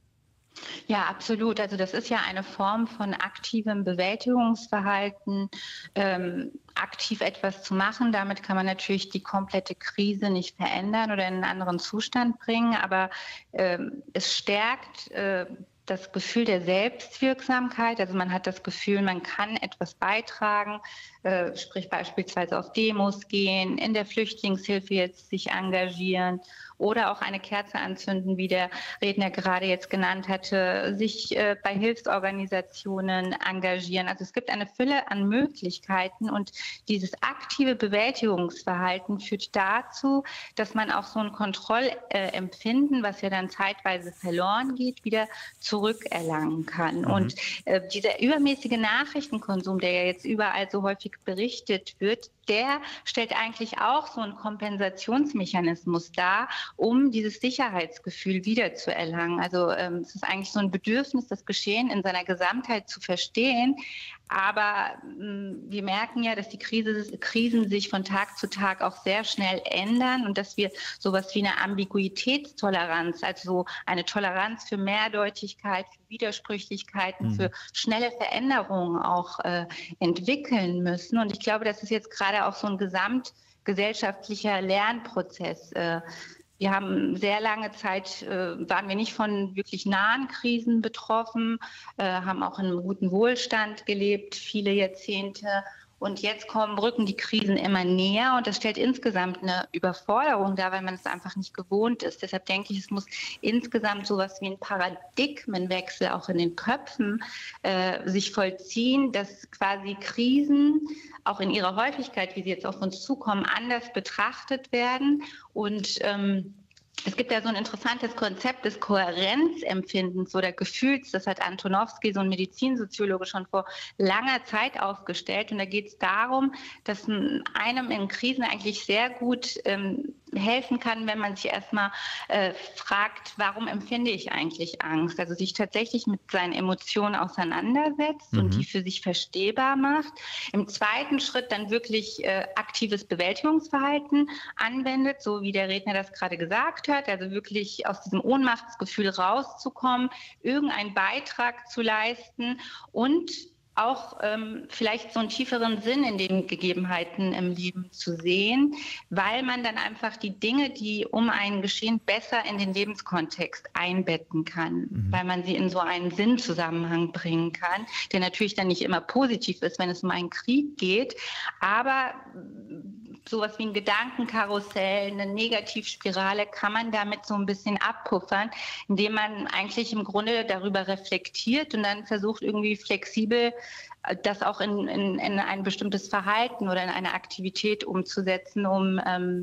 Ja, absolut. Also das ist ja eine Form von aktivem Bewältigungsverhalten, aktiv etwas zu machen. Damit kann man natürlich die komplette Krise nicht verändern oder in einen anderen Zustand bringen, aber es stärkt das Gefühl der Selbstwirksamkeit. Also man hat das Gefühl, man kann etwas beitragen, sprich beispielsweise auf Demos gehen, in der Flüchtlingshilfe jetzt sich engagieren oder auch eine Kerze anzünden, wie der Redner gerade jetzt genannt hatte, sich bei Hilfsorganisationen engagieren. Also es gibt eine Fülle an Möglichkeiten und dieses aktive Bewältigungsverhalten führt dazu, dass man auch so ein Kontrollempfinden, was ja dann zeitweise verloren geht, wieder zurückerlangen kann. Mhm. Und dieser übermäßige Nachrichtenkonsum, der ja jetzt überall so häufig berichtet wird, der stellt eigentlich auch so einen Kompensationsmechanismus dar, um dieses Sicherheitsgefühl wiederzuerlangen. Also es ist eigentlich so ein Bedürfnis, das Geschehen in seiner Gesamtheit zu verstehen. Aber wir merken ja, dass die Krisen sich von Tag zu Tag auch sehr schnell ändern und dass wir sowas wie eine Ambiguitätstoleranz, also eine Toleranz für Mehrdeutigkeit, für Widersprüchlichkeiten, für schnelle Veränderungen auch entwickeln müssen. Und ich glaube, das ist jetzt gerade auch so ein gesamtgesellschaftlicher Lernprozess. Wir haben sehr lange Zeit, waren wir nicht von wirklich nahen Krisen betroffen, haben auch in einem guten Wohlstand gelebt, viele Jahrzehnte. Und jetzt rücken die Krisen immer näher und das stellt insgesamt eine Überforderung dar, weil man es einfach nicht gewohnt ist. Deshalb denke ich, es muss insgesamt sowas wie ein Paradigmenwechsel auch in den Köpfen sich vollziehen, dass quasi Krisen auch in ihrer Häufigkeit, wie sie jetzt auf uns zukommen, anders betrachtet werden. Und es gibt ja so ein interessantes Konzept des Kohärenzempfindens oder Gefühls. Das hat Antonowski, so ein Medizinsoziologe, schon vor langer Zeit aufgestellt. Und da geht es darum, dass einem in Krisen eigentlich sehr gut helfen kann, wenn man sich erstmal fragt, warum empfinde ich eigentlich Angst? Also sich tatsächlich mit seinen Emotionen auseinandersetzt und die für sich verstehbar macht. Im zweiten Schritt dann wirklich aktives Bewältigungsverhalten anwendet, so wie der Redner das gerade gesagt hat, also wirklich aus diesem Ohnmachtsgefühl rauszukommen, irgendeinen Beitrag zu leisten und auch vielleicht so einen tieferen Sinn in den Gegebenheiten im Leben zu sehen, weil man dann einfach die Dinge, die um einen geschehen, besser in den Lebenskontext einbetten kann, weil man sie in so einen Sinnzusammenhang bringen kann, der natürlich dann nicht immer positiv ist, wenn es um einen Krieg geht, aber sowas wie ein Gedankenkarussell, eine Negativspirale kann man damit so ein bisschen abpuffern, indem man eigentlich im Grunde darüber reflektiert und dann versucht irgendwie flexibel das auch in ein bestimmtes Verhalten oder in eine Aktivität umzusetzen, um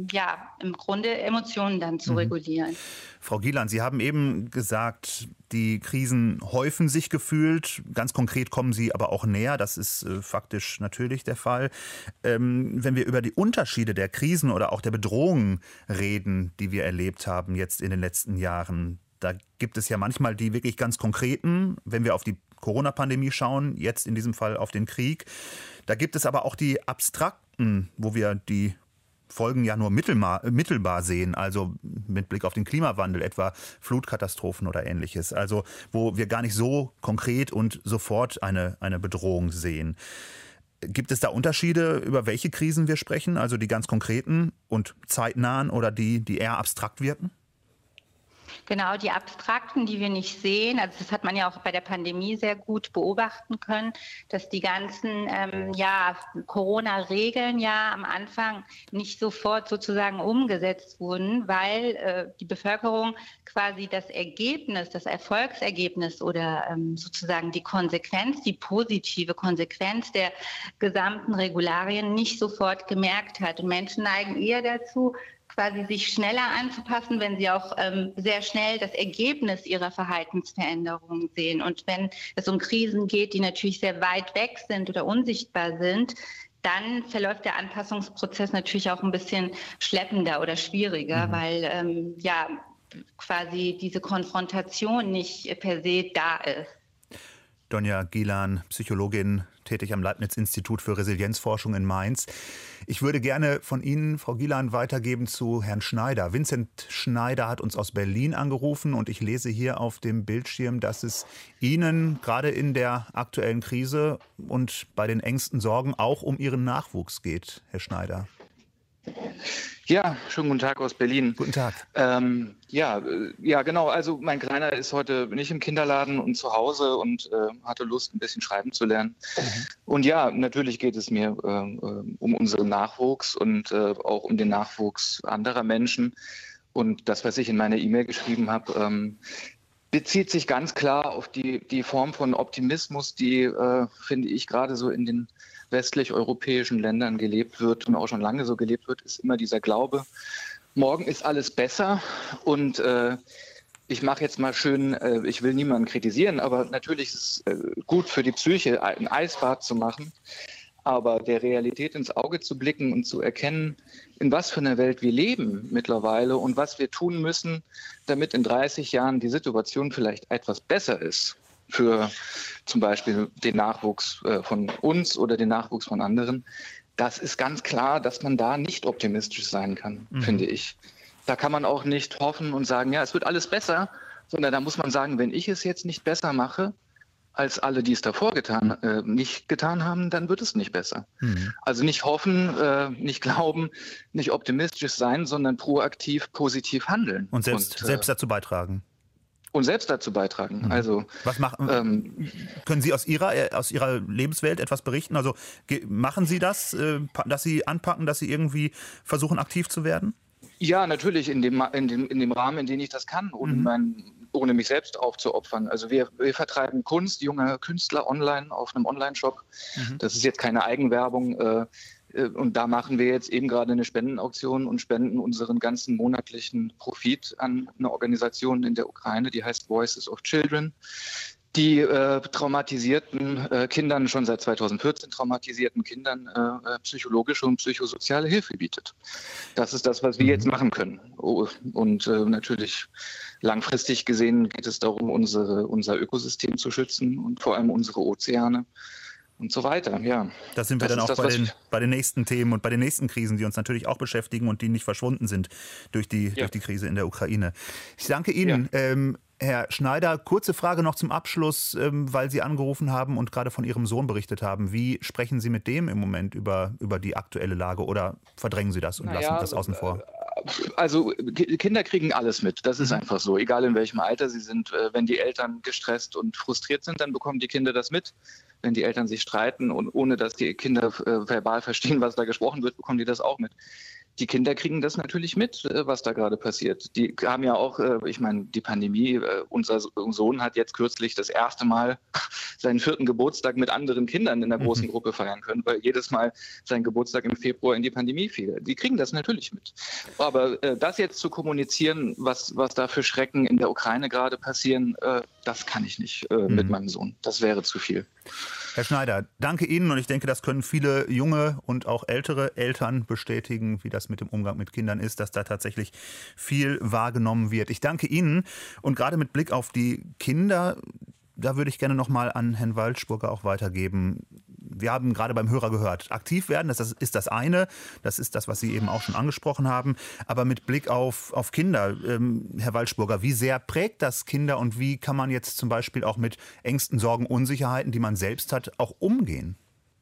im Grunde Emotionen dann zu regulieren. Frau Gieland, Sie haben eben gesagt, die Krisen häufen sich gefühlt. Ganz konkret kommen sie aber auch näher. Das ist faktisch natürlich der Fall. Wenn wir über die Unterschiede der Krisen oder auch der Bedrohungen reden, die wir erlebt haben jetzt in den letzten Jahren, da gibt es ja manchmal die wirklich ganz konkreten, wenn wir auf die Corona-Pandemie schauen, jetzt in diesem Fall auf den Krieg. Da gibt es aber auch die abstrakten, wo wir die Folgen ja nur mittelbar sehen, also mit Blick auf den Klimawandel, etwa Flutkatastrophen oder Ähnliches, also wo wir gar nicht so konkret und sofort eine Bedrohung sehen. Gibt es da Unterschiede, über welche Krisen wir sprechen, also die ganz konkreten und zeitnahen oder die eher abstrakt wirken? Genau, die abstrakten, die wir nicht sehen, also das hat man ja auch bei der Pandemie sehr gut beobachten können, dass die ganzen Corona-Regeln ja am Anfang nicht sofort sozusagen umgesetzt wurden, weil die Bevölkerung quasi das Ergebnis, das Erfolgsergebnis oder sozusagen die Konsequenz, die positive Konsequenz der gesamten Regularien nicht sofort gemerkt hat. Und Menschen neigen eher dazu, quasi sich schneller anzupassen, wenn sie auch sehr schnell das Ergebnis ihrer Verhaltensveränderungen sehen. Und wenn es um Krisen geht, die natürlich sehr weit weg sind oder unsichtbar sind, dann verläuft der Anpassungsprozess natürlich auch ein bisschen schleppender oder schwieriger, weil quasi diese Konfrontation nicht per se da ist. Donja Gilan, Psychologin, tätig am Leibniz-Institut für Resilienzforschung in Mainz. Ich würde gerne von Ihnen, Frau Gilan, weitergeben zu Herrn Schneider. Vincent Schneider hat uns aus Berlin angerufen und ich lese hier auf dem Bildschirm, dass es Ihnen gerade in der aktuellen Krise und bei den engsten Sorgen auch um Ihren Nachwuchs geht, Herr Schneider. Ja, schönen guten Tag aus Berlin. Guten Tag. Genau. Also mein Kleiner ist heute nicht im Kinderladen und zu Hause und hatte Lust, ein bisschen schreiben zu lernen. Und ja, natürlich geht es mir um unseren Nachwuchs und auch um den Nachwuchs anderer Menschen. Und das, was ich in meiner E-Mail geschrieben habe, bezieht sich ganz klar auf die Form von Optimismus, die, finde ich, gerade so in den westlich-europäischen Ländern gelebt wird und auch schon lange so gelebt wird, ist immer dieser Glaube, morgen ist alles besser. Und ich mache jetzt mal schön, ich will niemanden kritisieren, aber natürlich ist es gut für die Psyche, ein Eisbad zu machen. Aber der Realität ins Auge zu blicken und zu erkennen, in was für einer Welt wir leben mittlerweile und was wir tun müssen, damit in 30 Jahren die Situation vielleicht etwas besser ist für zum Beispiel den Nachwuchs von uns oder den Nachwuchs von anderen. Das ist ganz klar, dass man da nicht optimistisch sein kann, finde ich. Da kann man auch nicht hoffen und sagen, ja, es wird alles besser, sondern da muss man sagen, wenn ich es jetzt nicht besser mache, als alle, die es davor nicht getan haben, dann wird es nicht besser. Also nicht hoffen, nicht glauben, nicht optimistisch sein, sondern proaktiv, positiv handeln. Und selbst dazu beitragen. Und selbst dazu beitragen. Also was machen? Können Sie aus Ihrer Lebenswelt etwas berichten? Also machen Sie das, dass Sie anpacken, dass Sie irgendwie versuchen, aktiv zu werden? Ja, natürlich in dem Rahmen, in dem ich das kann, ohne mich selbst aufzuopfern. Also wir vertreiben Kunst, junge Künstler online auf einem Online-Shop. Das ist jetzt keine Eigenwerbung. Und da machen wir jetzt eben gerade eine Spendenauktion und spenden unseren ganzen monatlichen Profit an eine Organisation in der Ukraine, die heißt Voices of Children. die traumatisierten Kindern, schon seit 2014 traumatisierten Kindern psychologische und psychosoziale Hilfe bietet. Das ist das, was wir jetzt machen können. Und natürlich langfristig gesehen geht es darum, unser Ökosystem zu schützen und vor allem unsere Ozeane und so weiter. Ja. Das sind wir dann auch bei den nächsten Themen und bei den nächsten Krisen, die uns natürlich auch beschäftigen und die nicht verschwunden sind durch die Krise in der Ukraine. Ich danke Ihnen. Ja. Herr Schneider, kurze Frage noch zum Abschluss, weil Sie angerufen haben und gerade von Ihrem Sohn berichtet haben. Wie sprechen Sie mit dem im Moment über die aktuelle Lage oder verdrängen Sie das und lassen das außen vor? Also Kinder kriegen alles mit, das ist einfach so, egal in welchem Alter sie sind. Wenn die Eltern gestresst und frustriert sind, dann bekommen die Kinder das mit. Wenn die Eltern sich streiten und ohne dass die Kinder verbal verstehen, was da gesprochen wird, bekommen die das auch mit. Die Kinder kriegen das natürlich mit, was da gerade passiert. Die haben ja auch, die Pandemie, unser Sohn hat jetzt kürzlich das erste Mal seinen 4. Geburtstag mit anderen Kindern in einer großen Gruppe feiern können, weil jedes Mal sein Geburtstag im Februar in die Pandemie fiel. Die kriegen das natürlich mit. Aber das jetzt zu kommunizieren, was da für Schrecken in der Ukraine gerade passieren, das kann ich nicht mit meinem Sohn. Das wäre zu viel. Herr Schneider, danke Ihnen und ich denke, das können viele junge und auch ältere Eltern bestätigen, wie das mit dem Umgang mit Kindern ist, dass da tatsächlich viel wahrgenommen wird. Ich danke Ihnen und gerade mit Blick auf die Kinder, da würde ich gerne noch mal an Herrn Waldspurger auch weitergeben. Wir haben gerade beim Hörer gehört, aktiv werden, das ist das eine, das ist das, was Sie eben auch schon angesprochen haben. Aber mit Blick auf Kinder, Herr Waldspurger, wie sehr prägt das Kinder und wie kann man jetzt zum Beispiel auch mit Ängsten, Sorgen, Unsicherheiten, die man selbst hat, auch umgehen?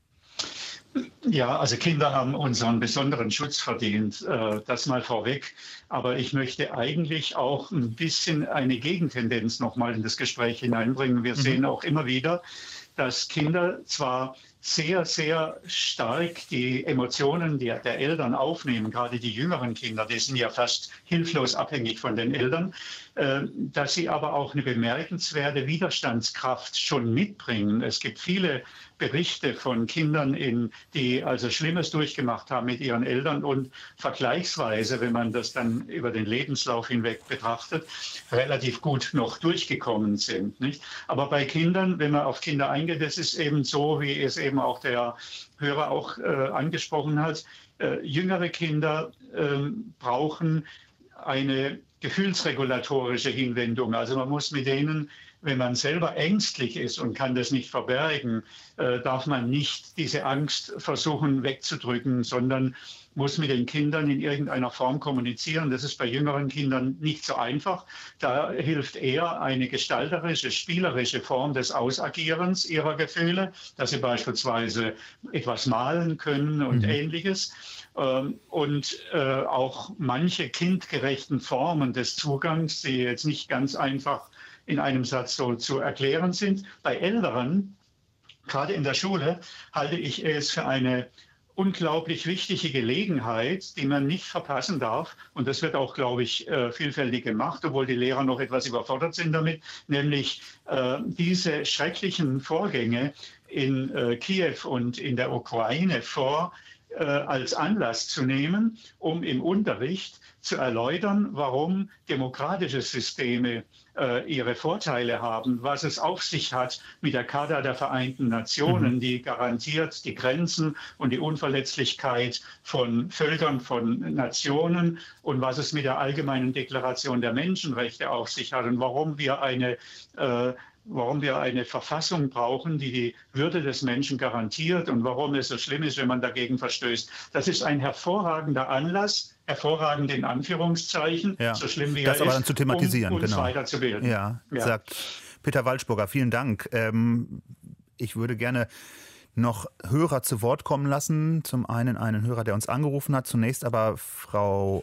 Ja, also Kinder haben unseren besonderen Schutz verdient, das mal vorweg. Aber ich möchte eigentlich auch ein bisschen eine Gegentendenz noch mal in das Gespräch hineinbringen. Wir sehen auch immer wieder, dass Kinder zwar sehr, sehr stark die Emotionen der Eltern aufnehmen, gerade die jüngeren Kinder, die sind ja fast hilflos abhängig von den Eltern, dass sie aber auch eine bemerkenswerte Widerstandskraft schon mitbringen. Es gibt viele Berichte von Kindern, die also Schlimmes durchgemacht haben mit ihren Eltern und vergleichsweise, wenn man das dann über den Lebenslauf hinweg betrachtet, relativ gut noch durchgekommen sind. Nicht? Aber bei Kindern, wenn man auf Kinder eingeht, das ist eben so, wie es eben auch der Hörer auch angesprochen hat, jüngere Kinder brauchen eine gefühlsregulatorische Hinwendung. Also man muss mit denen, wenn man selber ängstlich ist und kann das nicht verbergen, darf man nicht diese Angst versuchen wegzudrücken, sondern muss mit den Kindern in irgendeiner Form kommunizieren. Das ist bei jüngeren Kindern nicht so einfach. Da hilft eher eine gestalterische, spielerische Form des Ausagierens ihrer Gefühle, dass sie beispielsweise etwas malen können und Ähnliches. Und auch manche kindgerechten Formen des Zugangs, die jetzt nicht ganz einfach in einem Satz so zu erklären sind. Bei Älteren, gerade in der Schule, halte ich es für eine unglaublich wichtige Gelegenheit, die man nicht verpassen darf. Und das wird auch, glaube ich, vielfältig gemacht, obwohl die Lehrer noch etwas überfordert sind damit, nämlich diese schrecklichen Vorgänge in Kiew und in der Ukraine als Anlass zu nehmen, um im Unterricht zu erläutern, warum demokratische Systeme ihre Vorteile haben, was es auf sich hat mit der Charta der Vereinten Nationen, die garantiert die Grenzen und die Unverletzlichkeit von Völkern, von Nationen und was es mit der Allgemeinen Deklaration der Menschenrechte auf sich hat und warum wir eine Verfassung brauchen, die die Würde des Menschen garantiert und warum es so schlimm ist, wenn man dagegen verstößt. Das ist ein hervorragender Anlass, hervorragend in Anführungszeichen, so schlimm wie er ist, aber dann zu thematisieren, um uns weiterzubilden. Ja, sagt Peter Waldspurger. Vielen Dank. Ich würde gerne noch Hörer zu Wort kommen lassen. Zum einen Hörer, der uns angerufen hat. Zunächst aber Frau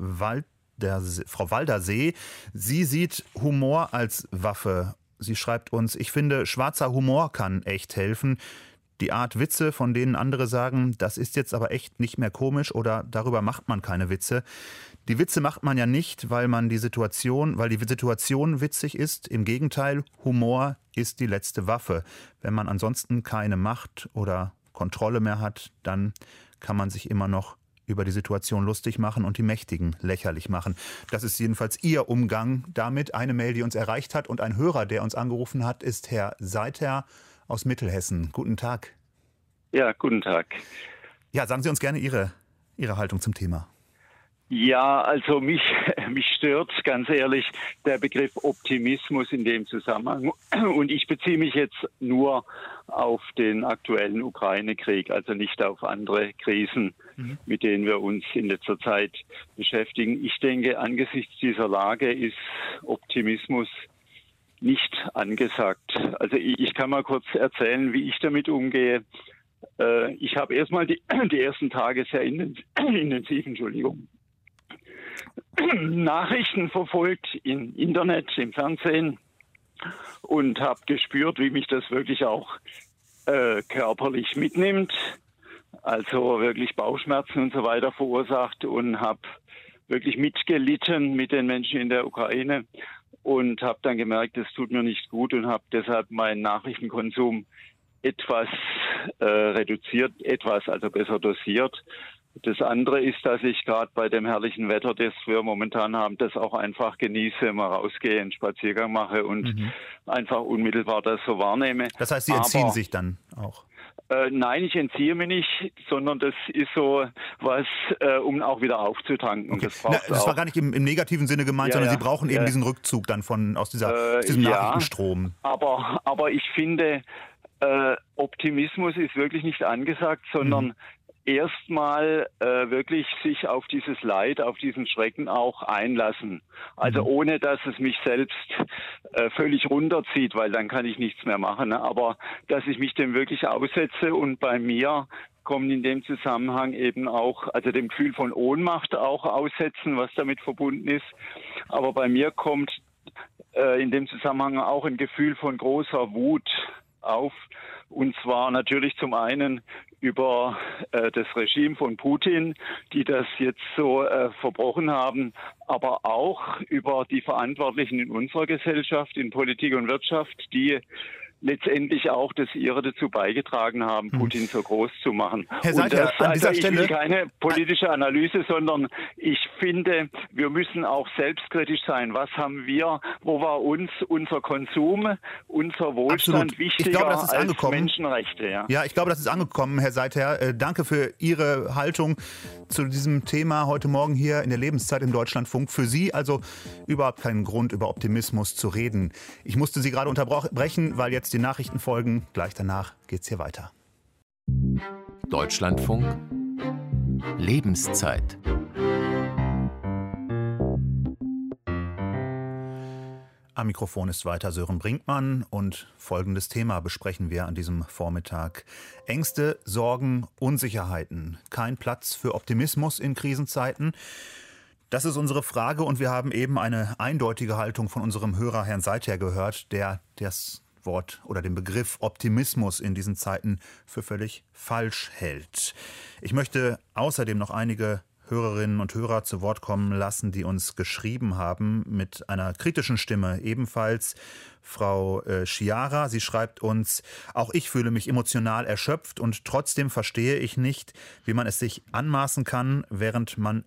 Waldersee. Sie sieht Humor als Waffe. Sie schreibt uns, ich finde, schwarzer Humor kann echt helfen. Die Art Witze, von denen andere sagen, das ist jetzt aber echt nicht mehr komisch oder darüber macht man keine Witze. Die Witze macht man ja nicht, weil die Situation witzig ist. Im Gegenteil, Humor ist die letzte Waffe. Wenn man ansonsten keine Macht oder Kontrolle mehr hat, dann kann man sich immer noch über die Situation lustig machen und die Mächtigen lächerlich machen. Das ist jedenfalls Ihr Umgang damit. Eine Mail, die uns erreicht hat und ein Hörer, der uns angerufen hat, ist Herr Seither aus Mittelhessen. Guten Tag. Ja, guten Tag. Ja, sagen Sie uns gerne Ihre Haltung zum Thema. Ja, also mich stört ganz ehrlich der Begriff Optimismus in dem Zusammenhang. Und ich beziehe mich jetzt nur auf den aktuellen Ukraine-Krieg, also nicht auf andere Krisen, mit denen wir uns in letzter Zeit beschäftigen. Ich denke, angesichts dieser Lage ist Optimismus nicht angesagt. Also ich kann mal kurz erzählen, wie ich damit umgehe. Ich habe erstmal die ersten Tage sehr intensiv, Nachrichten verfolgt im Internet, im Fernsehen und habe gespürt, wie mich das wirklich auch körperlich mitnimmt, also wirklich Bauchschmerzen und so weiter verursacht und habe wirklich mitgelitten mit den Menschen in der Ukraine und habe dann gemerkt, es tut mir nicht gut und habe deshalb meinen Nachrichtenkonsum etwas reduziert, also besser dosiert. Das andere ist, dass ich gerade bei dem herrlichen Wetter, das wir momentan haben, das auch einfach genieße, mal rausgehe, einen Spaziergang mache und einfach unmittelbar das so wahrnehme. Das heißt, Sie entziehen sich dann auch? Nein, ich entziehe mich nicht, sondern das ist so was, um auch wieder aufzutanken. Okay. Das war gar nicht im negativen Sinne gemeint, sondern Sie brauchen eben diesen Rückzug dann aus diesem Nachrichtenstrom. Aber ich finde, Optimismus ist wirklich nicht angesagt, sondern erstmal wirklich sich auf dieses Leid, auf diesen Schrecken auch einlassen. Also ohne, dass es mich selbst völlig runterzieht, weil dann kann ich nichts mehr machen. Ne? Aber dass ich mich dem wirklich aussetze und bei mir kommen in dem Zusammenhang eben auch, also dem Gefühl von Ohnmacht auch aussetzen, was damit verbunden ist. Aber bei mir kommt in dem Zusammenhang auch ein Gefühl von großer Wut auf. Und zwar natürlich zum einen über das Regime von Putin, die das jetzt so verbrochen haben, aber auch über die Verantwortlichen in unserer Gesellschaft, in Politik und Wirtschaft, die letztendlich auch das ihre dazu beigetragen haben, Putin so groß zu machen. Herr Seither, an dieser Stelle will keine politische Analyse, sondern ich finde, wir müssen auch selbstkritisch sein. Was haben wir, wo war uns unser Konsum, unser Wohlstand wichtiger als Menschenrechte? Ja, ich glaube, das ist angekommen, Herr Seither. Danke für Ihre Haltung zu diesem Thema heute Morgen hier in der Lebenszeit im Deutschlandfunk. Für Sie also überhaupt keinen Grund, über Optimismus zu reden. Ich musste Sie gerade unterbrechen, weil jetzt die Nachrichten folgen. Gleich danach geht's hier weiter. Deutschlandfunk Lebenszeit. Am Mikrofon ist weiter Sören Brinkmann und folgendes Thema besprechen wir an diesem Vormittag. Ängste, Sorgen, Unsicherheiten. Kein Platz für Optimismus in Krisenzeiten. Das ist unsere Frage und wir haben eben eine eindeutige Haltung von unserem Hörer Herrn Seither gehört, der das Wort oder den Begriff Optimismus in diesen Zeiten für völlig falsch hält. Ich möchte außerdem noch einige Hörerinnen und Hörer zu Wort kommen lassen, die uns geschrieben haben mit einer kritischen Stimme. Ebenfalls Frau Chiara, sie schreibt uns: Auch ich fühle mich emotional erschöpft und trotzdem verstehe ich nicht, wie man es sich anmaßen kann, während man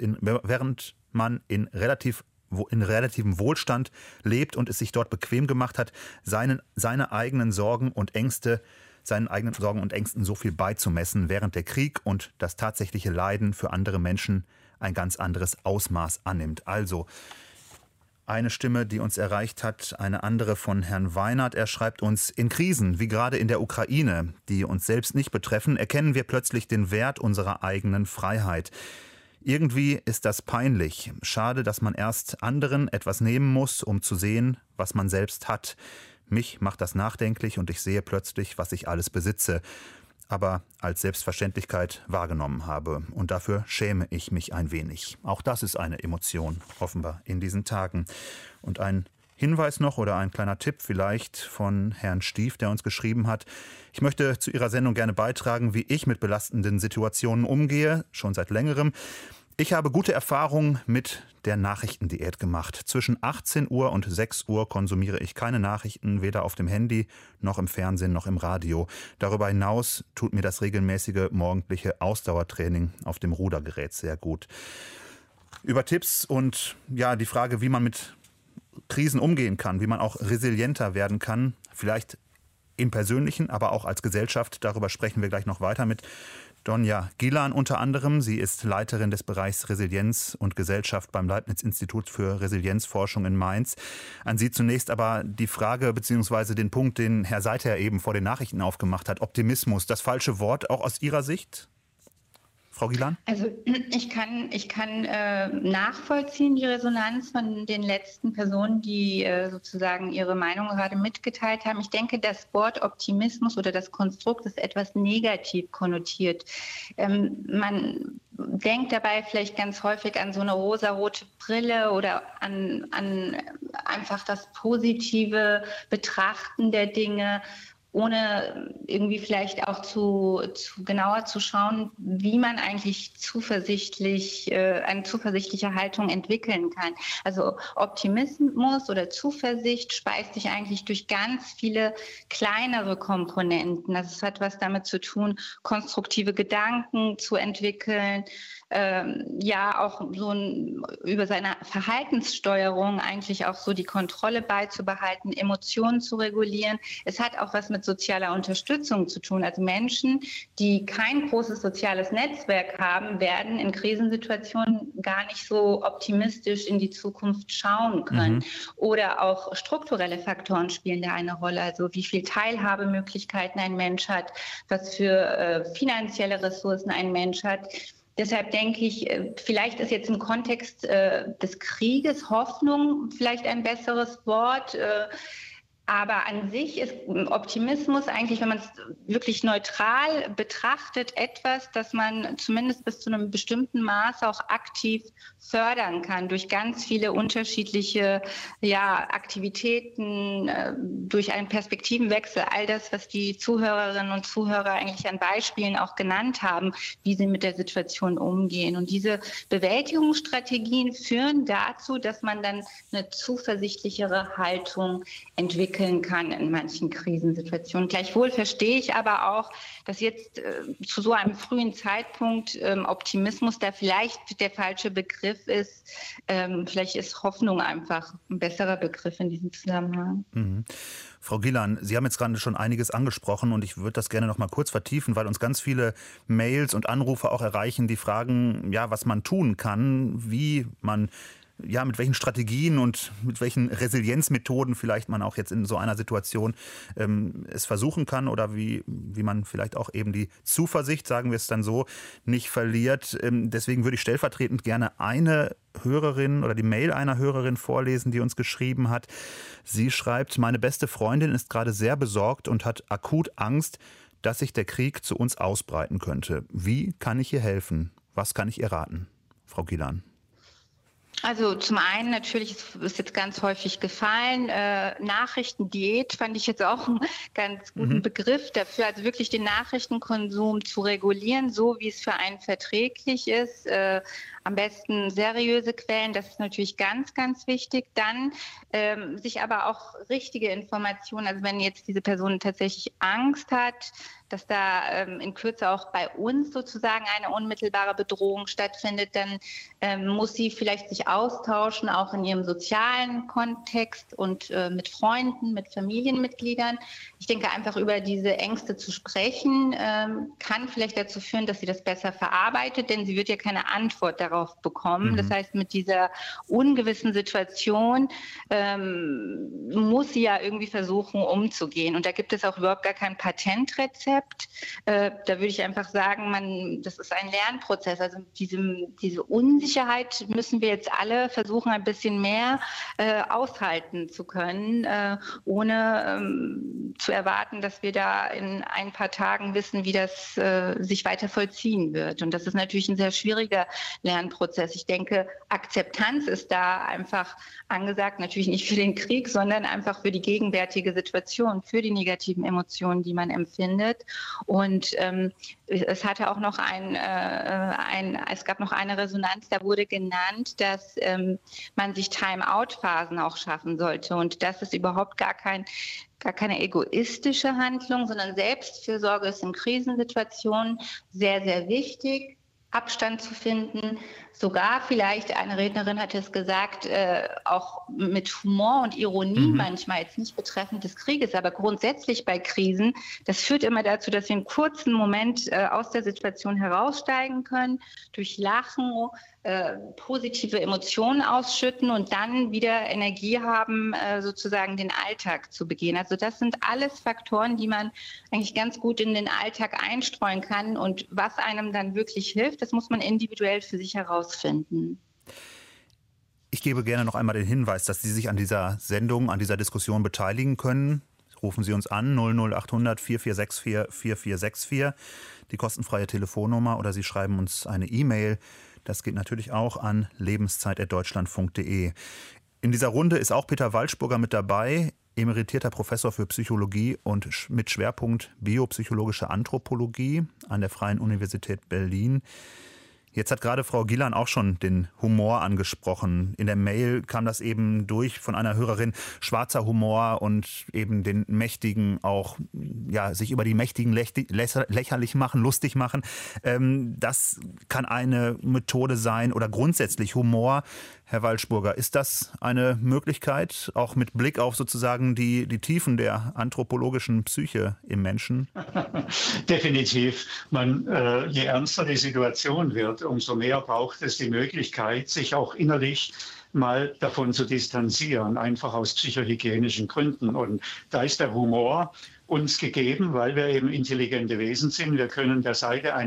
in relativem Wohlstand lebt und es sich dort bequem gemacht hat, seinen eigenen Sorgen und Ängsten so viel beizumessen, während der Krieg und das tatsächliche Leiden für andere Menschen ein ganz anderes Ausmaß annimmt. Also eine Stimme, die uns erreicht hat, eine andere von Herrn Weinert. Er schreibt uns: In Krisen, wie gerade in der Ukraine, die uns selbst nicht betreffen, erkennen wir plötzlich den Wert unserer eigenen Freiheit. Irgendwie ist das peinlich. Schade, dass man erst anderen etwas nehmen muss, um zu sehen, was man selbst hat. Mich macht das nachdenklich und ich sehe plötzlich, was ich alles besitze, aber als Selbstverständlichkeit wahrgenommen habe. Und dafür schäme ich mich ein wenig. Auch das ist eine Emotion, offenbar in diesen Tagen. Und ein Hinweis noch oder ein kleiner Tipp vielleicht von Herrn Stief, der uns geschrieben hat: Ich möchte zu Ihrer Sendung gerne beitragen, wie ich mit belastenden Situationen umgehe, schon seit längerem. Ich habe gute Erfahrungen mit der Nachrichtendiät gemacht. Zwischen 18 Uhr und 6 Uhr konsumiere ich keine Nachrichten, weder auf dem Handy, noch im Fernsehen, noch im Radio. Darüber hinaus tut mir das regelmäßige morgendliche Ausdauertraining auf dem Rudergerät sehr gut. Über Tipps und die Frage, wie man mit Krisen umgehen kann, wie man auch resilienter werden kann, vielleicht im Persönlichen, aber auch als Gesellschaft. Darüber sprechen wir gleich noch weiter mit Donja Gilan unter anderem. Sie ist Leiterin des Bereichs Resilienz und Gesellschaft beim Leibniz-Institut für Resilienzforschung in Mainz. An Sie zunächst aber die Frage bzw. den Punkt, den Herr Seither eben vor den Nachrichten aufgemacht hat. Optimismus, das falsche Wort auch aus Ihrer Sicht? Frau Gilan? Also ich kann nachvollziehen, die Resonanz von den letzten Personen, die sozusagen ihre Meinung gerade mitgeteilt haben. Ich denke, das Wort Optimismus oder das Konstrukt ist etwas negativ konnotiert. Man denkt dabei vielleicht ganz häufig an so eine rosarote Brille oder an einfach das positive Betrachten der Dinge, ohne irgendwie vielleicht auch zu genauer zu schauen, wie man eigentlich eine zuversichtliche Haltung entwickeln kann. Also Optimismus oder Zuversicht speist sich eigentlich durch ganz viele kleinere Komponenten. Also es hat was damit zu tun, konstruktive Gedanken zu entwickeln, auch so über seine Verhaltenssteuerung eigentlich auch so die Kontrolle beizubehalten, Emotionen zu regulieren. Es hat auch was mit sozialer Unterstützung zu tun. Also Menschen, die kein großes soziales Netzwerk haben, werden in Krisensituationen gar nicht so optimistisch in die Zukunft schauen können. Oder auch strukturelle Faktoren spielen da eine Rolle. Also wie viel Teilhabemöglichkeiten ein Mensch hat, was für finanzielle Ressourcen ein Mensch hat. Deshalb denke ich, vielleicht ist jetzt im Kontext des Krieges Hoffnung vielleicht ein besseres Wort. Aber an sich ist Optimismus eigentlich, wenn man es wirklich neutral betrachtet, etwas, das man zumindest bis zu einem bestimmten Maß auch aktiv fördern kann durch ganz viele unterschiedliche Aktivitäten, durch einen Perspektivenwechsel, all das, was die Zuhörerinnen und Zuhörer eigentlich an Beispielen auch genannt haben, wie sie mit der Situation umgehen. Und diese Bewältigungsstrategien führen dazu, dass man dann eine zuversichtlichere Haltung entwickeln kann in manchen Krisensituationen. Gleichwohl verstehe ich aber auch, dass jetzt zu so einem frühen Zeitpunkt Optimismus da vielleicht der falsche Begriff ist. Vielleicht ist Hoffnung einfach ein besserer Begriff in diesem Zusammenhang. Frau Gilan, Sie haben jetzt gerade schon einiges angesprochen und ich würde das gerne noch mal kurz vertiefen, weil uns ganz viele Mails und Anrufe auch erreichen, die fragen, was man tun kann, wie man mit welchen Strategien und mit welchen Resilienzmethoden vielleicht man auch jetzt in so einer Situation es versuchen kann oder wie man vielleicht auch eben die Zuversicht, sagen wir es dann so, nicht verliert. Deswegen würde ich stellvertretend gerne eine Hörerin oder die Mail einer Hörerin vorlesen, die uns geschrieben hat. Sie schreibt, meine beste Freundin ist gerade sehr besorgt und hat akut Angst, dass sich der Krieg zu uns ausbreiten könnte. Wie kann ich ihr helfen? Was kann ich ihr raten? Frau Gilan. Also zum einen natürlich, ist jetzt ganz häufig gefallen, Nachrichtendiät fand ich jetzt auch einen ganz guten Begriff dafür, also wirklich den Nachrichtenkonsum zu regulieren, so wie es für einen verträglich ist. Am besten seriöse Quellen, das ist natürlich ganz, ganz wichtig. Dann sich aber auch richtige Informationen, also wenn jetzt diese Person tatsächlich Angst hat, dass da in Kürze auch bei uns sozusagen eine unmittelbare Bedrohung stattfindet, dann muss sie vielleicht sich austauschen, auch in ihrem sozialen Kontext und mit Freunden, mit Familienmitgliedern. Ich denke, einfach über diese Ängste zu sprechen, kann vielleicht dazu führen, dass sie das besser verarbeitet, denn sie wird ja keine Antwort darauf bekommen. Das heißt, mit dieser ungewissen Situation muss sie ja irgendwie versuchen, umzugehen. Und da gibt es auch überhaupt gar kein Patentrezept. Da würde ich einfach sagen, das ist ein Lernprozess. Also diese Unsicherheit müssen wir jetzt alle versuchen, ein bisschen mehr aushalten zu können, ohne zu erwarten, dass wir da in ein paar Tagen wissen, wie das sich weiter vollziehen wird. Und das ist natürlich ein sehr schwieriger Lernprozess. Lernprozess. Ich denke, Akzeptanz ist da einfach angesagt, natürlich nicht für den Krieg, sondern einfach für die gegenwärtige Situation, für die negativen Emotionen, die man empfindet. Und es hatte auch noch es gab noch eine Resonanz, da wurde genannt, dass man sich Time-out-Phasen auch schaffen sollte. Und das ist überhaupt gar keine egoistische Handlung, sondern Selbstfürsorge ist in Krisensituationen sehr, sehr wichtig, Abstand zu finden. Sogar vielleicht, eine Rednerin hat es gesagt, auch mit Humor und Ironie manchmal, jetzt nicht betreffend des Krieges, aber grundsätzlich bei Krisen. Das führt immer dazu, dass wir einen kurzen Moment aus der Situation heraussteigen können, durch Lachen, positive Emotionen ausschütten und dann wieder Energie haben, sozusagen den Alltag zu begehen. Also das sind alles Faktoren, die man eigentlich ganz gut in den Alltag einstreuen kann. Und was einem dann wirklich hilft, das muss man individuell für sich herausfinden. Ich gebe gerne noch einmal den Hinweis, dass Sie sich an dieser Sendung, an dieser Diskussion beteiligen können. Rufen Sie uns an 00800 4464 4464, die kostenfreie Telefonnummer, oder Sie schreiben uns eine E-Mail. Das geht natürlich auch an lebenszeit@deutschlandfunk.de. In dieser Runde ist auch Peter Walschburger mit dabei, emeritierter Professor für Psychologie und mit Schwerpunkt biopsychologische Anthropologie an der Freien Universität Berlin. Jetzt hat gerade Frau Gielan auch schon den Humor angesprochen. In der Mail kam das eben durch von einer Hörerin, schwarzer Humor und eben den Mächtigen auch, ja, sich über die Mächtigen lächerlich machen, lustig machen. Das kann eine Methode sein oder grundsätzlich Humor. Herr Walschburger, ist das eine Möglichkeit, auch mit Blick auf sozusagen die Tiefen der anthropologischen Psyche im Menschen? Definitiv. Je ernster die Situation wird, umso mehr braucht es die Möglichkeit, sich auch innerlich mal davon zu distanzieren, einfach aus psychohygienischen Gründen. Und da ist der Humor uns gegeben, weil wir eben intelligente Wesen sind. Wir können der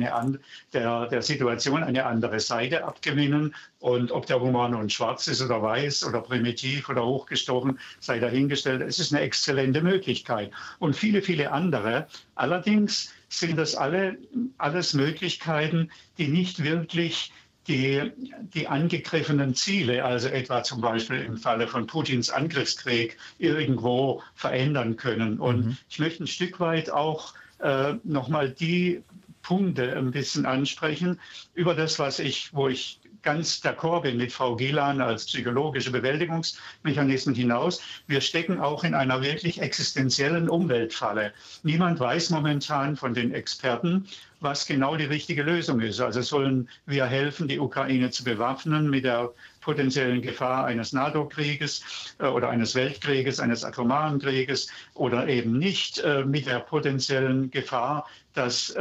Situation eine andere Seite abgewinnen. Und ob der Humor nun schwarz ist oder weiß oder primitiv oder hochgestochen, sei dahingestellt. Es ist eine exzellente Möglichkeit. Und viele, viele andere. Allerdings sind das alles Möglichkeiten, die nicht wirklich die angegriffenen Ziele, also etwa zum Beispiel im Falle von Putins Angriffskrieg, irgendwo verändern können. Und ich möchte ein Stück weit auch nochmal die Punkte ein bisschen ansprechen über das, wo ich ganz d'accord bin mit Frau Gielan als psychologische Bewältigungsmechanismen hinaus. Wir stecken auch in einer wirklich existenziellen Umweltfalle. Niemand weiß momentan von den Experten, was genau die richtige Lösung ist. Also sollen wir helfen, die Ukraine zu bewaffnen mit der potenziellen Gefahr eines NATO-Krieges oder eines Weltkrieges, eines atomaren Krieges oder eben nicht mit der potenziellen Gefahr, dass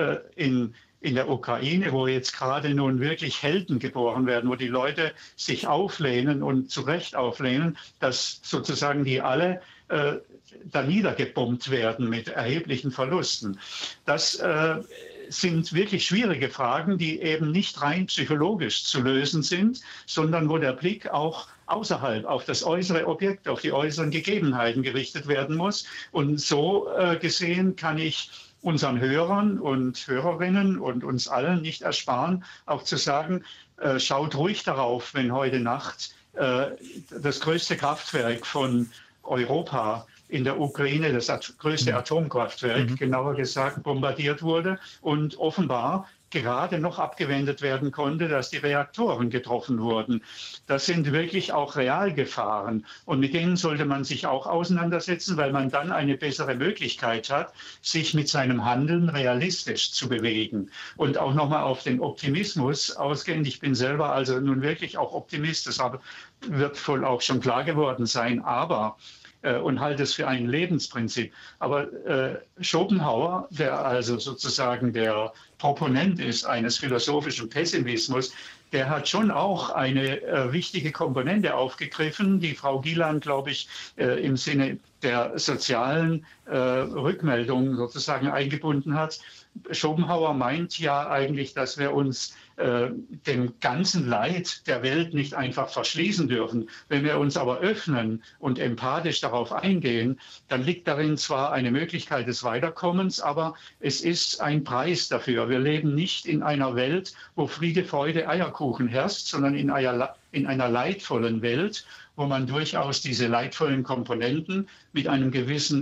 in der Ukraine, wo jetzt gerade nun wirklich Helden geboren werden, wo die Leute sich auflehnen und zu Recht auflehnen, dass sozusagen die alle da niedergebombt werden mit erheblichen Verlusten. Das sind wirklich schwierige Fragen, die eben nicht rein psychologisch zu lösen sind, sondern wo der Blick auch außerhalb auf das äußere Objekt, auf die äußeren Gegebenheiten gerichtet werden muss. Und so gesehen kann ich unseren Hörern und Hörerinnen und uns allen nicht ersparen, auch zu sagen, schaut ruhig darauf, wenn heute Nacht das größte Kraftwerk von Europa in der Ukraine, das größte Atomkraftwerk, genauer gesagt, bombardiert wurde und offenbar gerade noch abgewendet werden konnte, dass die Reaktoren getroffen wurden. Das sind wirklich auch Realgefahren. Und mit denen sollte man sich auch auseinandersetzen, weil man dann eine bessere Möglichkeit hat, sich mit seinem Handeln realistisch zu bewegen. Und auch nochmal auf den Optimismus ausgehend. Ich bin selber also nun wirklich auch Optimist. Das wird wohl auch schon klar geworden sein. Und halte es für ein Lebensprinzip. Aber Schopenhauer, der also sozusagen der Proponent ist eines philosophischen Pessimismus, der hat schon auch eine wichtige Komponente aufgegriffen, die Frau Gielan, glaube ich, im Sinne der sozialen Rückmeldung sozusagen eingebunden hat. Schopenhauer meint ja eigentlich, dass wir uns dem ganzen Leid der Welt nicht einfach verschließen dürfen. Wenn wir uns aber öffnen und empathisch darauf eingehen, dann liegt darin zwar eine Möglichkeit des Weiterkommens, aber es ist ein Preis dafür. Wir leben nicht in einer Welt, wo Friede, Freude, Eierkuchen Eierkuchen herrscht, sondern in einer leidvollen Welt, wo man durchaus diese leidvollen Komponenten mit einem gewissen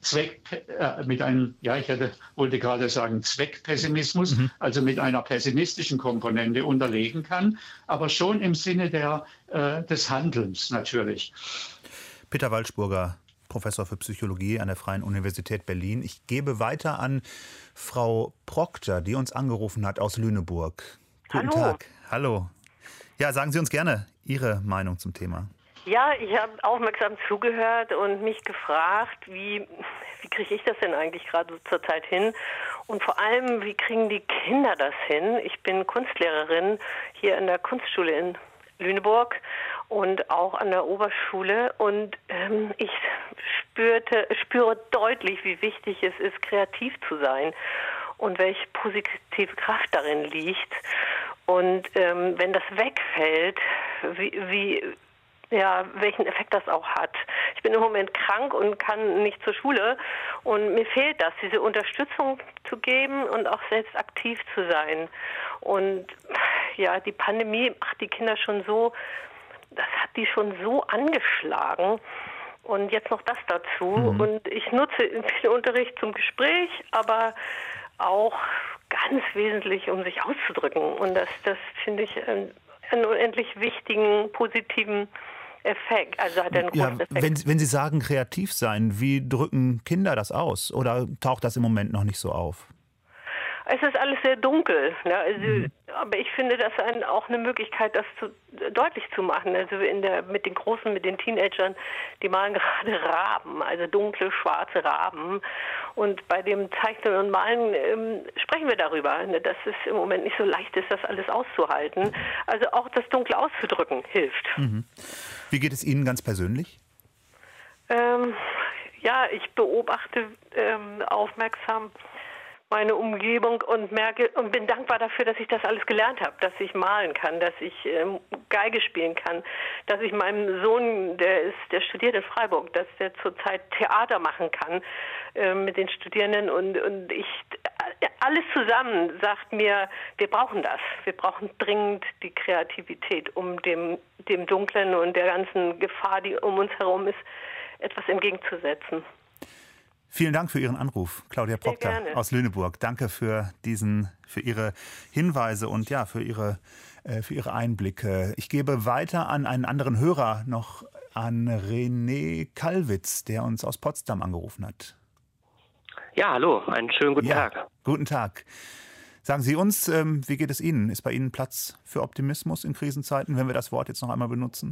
wollte gerade sagen Zweckpessimismus, also mit einer pessimistischen Komponente unterlegen kann, aber schon im Sinne des Handelns natürlich. Peter Walschburger, Professor für Psychologie an der Freien Universität Berlin. Ich gebe weiter an Frau Procter, die uns angerufen hat aus Lüneburg. Guten Tag. Hallo. Ja, sagen Sie uns gerne Ihre Meinung zum Thema. Ja, ich habe aufmerksam zugehört und mich gefragt, wie kriege ich das denn eigentlich gerade zurzeit hin? Und vor allem, wie kriegen die Kinder das hin? Ich bin Kunstlehrerin hier an der Kunstschule in Lüneburg und auch an der Oberschule. Und ich spüre deutlich, wie wichtig es ist, kreativ zu sein und welche positive Kraft darin liegt. Und wenn das wegfällt, welchen Effekt das auch hat. Ich bin im Moment krank und kann nicht zur Schule und mir fehlt das, diese Unterstützung zu geben und auch selbst aktiv zu sein. Und ja, die Pandemie macht die Kinder schon so, das hat die schon so angeschlagen. Und jetzt noch das dazu. Und ich nutze den Unterricht zum Gespräch, aber auch ganz wesentlich, um sich auszudrücken. Und das finde ich einen unendlich wichtigen, positiven Effekt. Also hat er einen großen Effekt. Wenn Sie sagen, kreativ sein, wie drücken Kinder das aus? Oder taucht das im Moment noch nicht so auf? Es ist alles sehr dunkel. Ne? Also, aber ich finde das auch eine Möglichkeit, das deutlich zu machen. Also mit den Teenagern, die malen gerade Raben, also dunkle, schwarze Raben. Und bei dem Zeichnen und Malen sprechen wir darüber, ne, dass es im Moment nicht so leicht ist, das alles auszuhalten. Also auch das Dunkle auszudrücken hilft. Wie geht es Ihnen ganz persönlich? Ich beobachte aufmerksam meine Umgebung und merke und bin dankbar dafür, dass ich das alles gelernt habe, dass ich malen kann, dass ich Geige spielen kann, dass ich meinem Sohn, der studiert in Freiburg, dass der zurzeit Theater machen kann mit den Studierenden und alles zusammen sagt mir, wir brauchen das. Wir brauchen dringend die Kreativität, um dem Dunklen und der ganzen Gefahr, die um uns herum ist, etwas entgegenzusetzen. Vielen Dank für Ihren Anruf, Claudia Procter aus Lüneburg. Danke für Ihre Hinweise und für Ihre Einblicke. Ich gebe weiter an einen anderen Hörer, noch an René Kallwitz, der uns aus Potsdam angerufen hat. Ja, hallo, einen schönen guten Tag. Guten Tag. Sagen Sie uns, wie geht es Ihnen? Ist bei Ihnen Platz für Optimismus in Krisenzeiten, wenn wir das Wort jetzt noch einmal benutzen?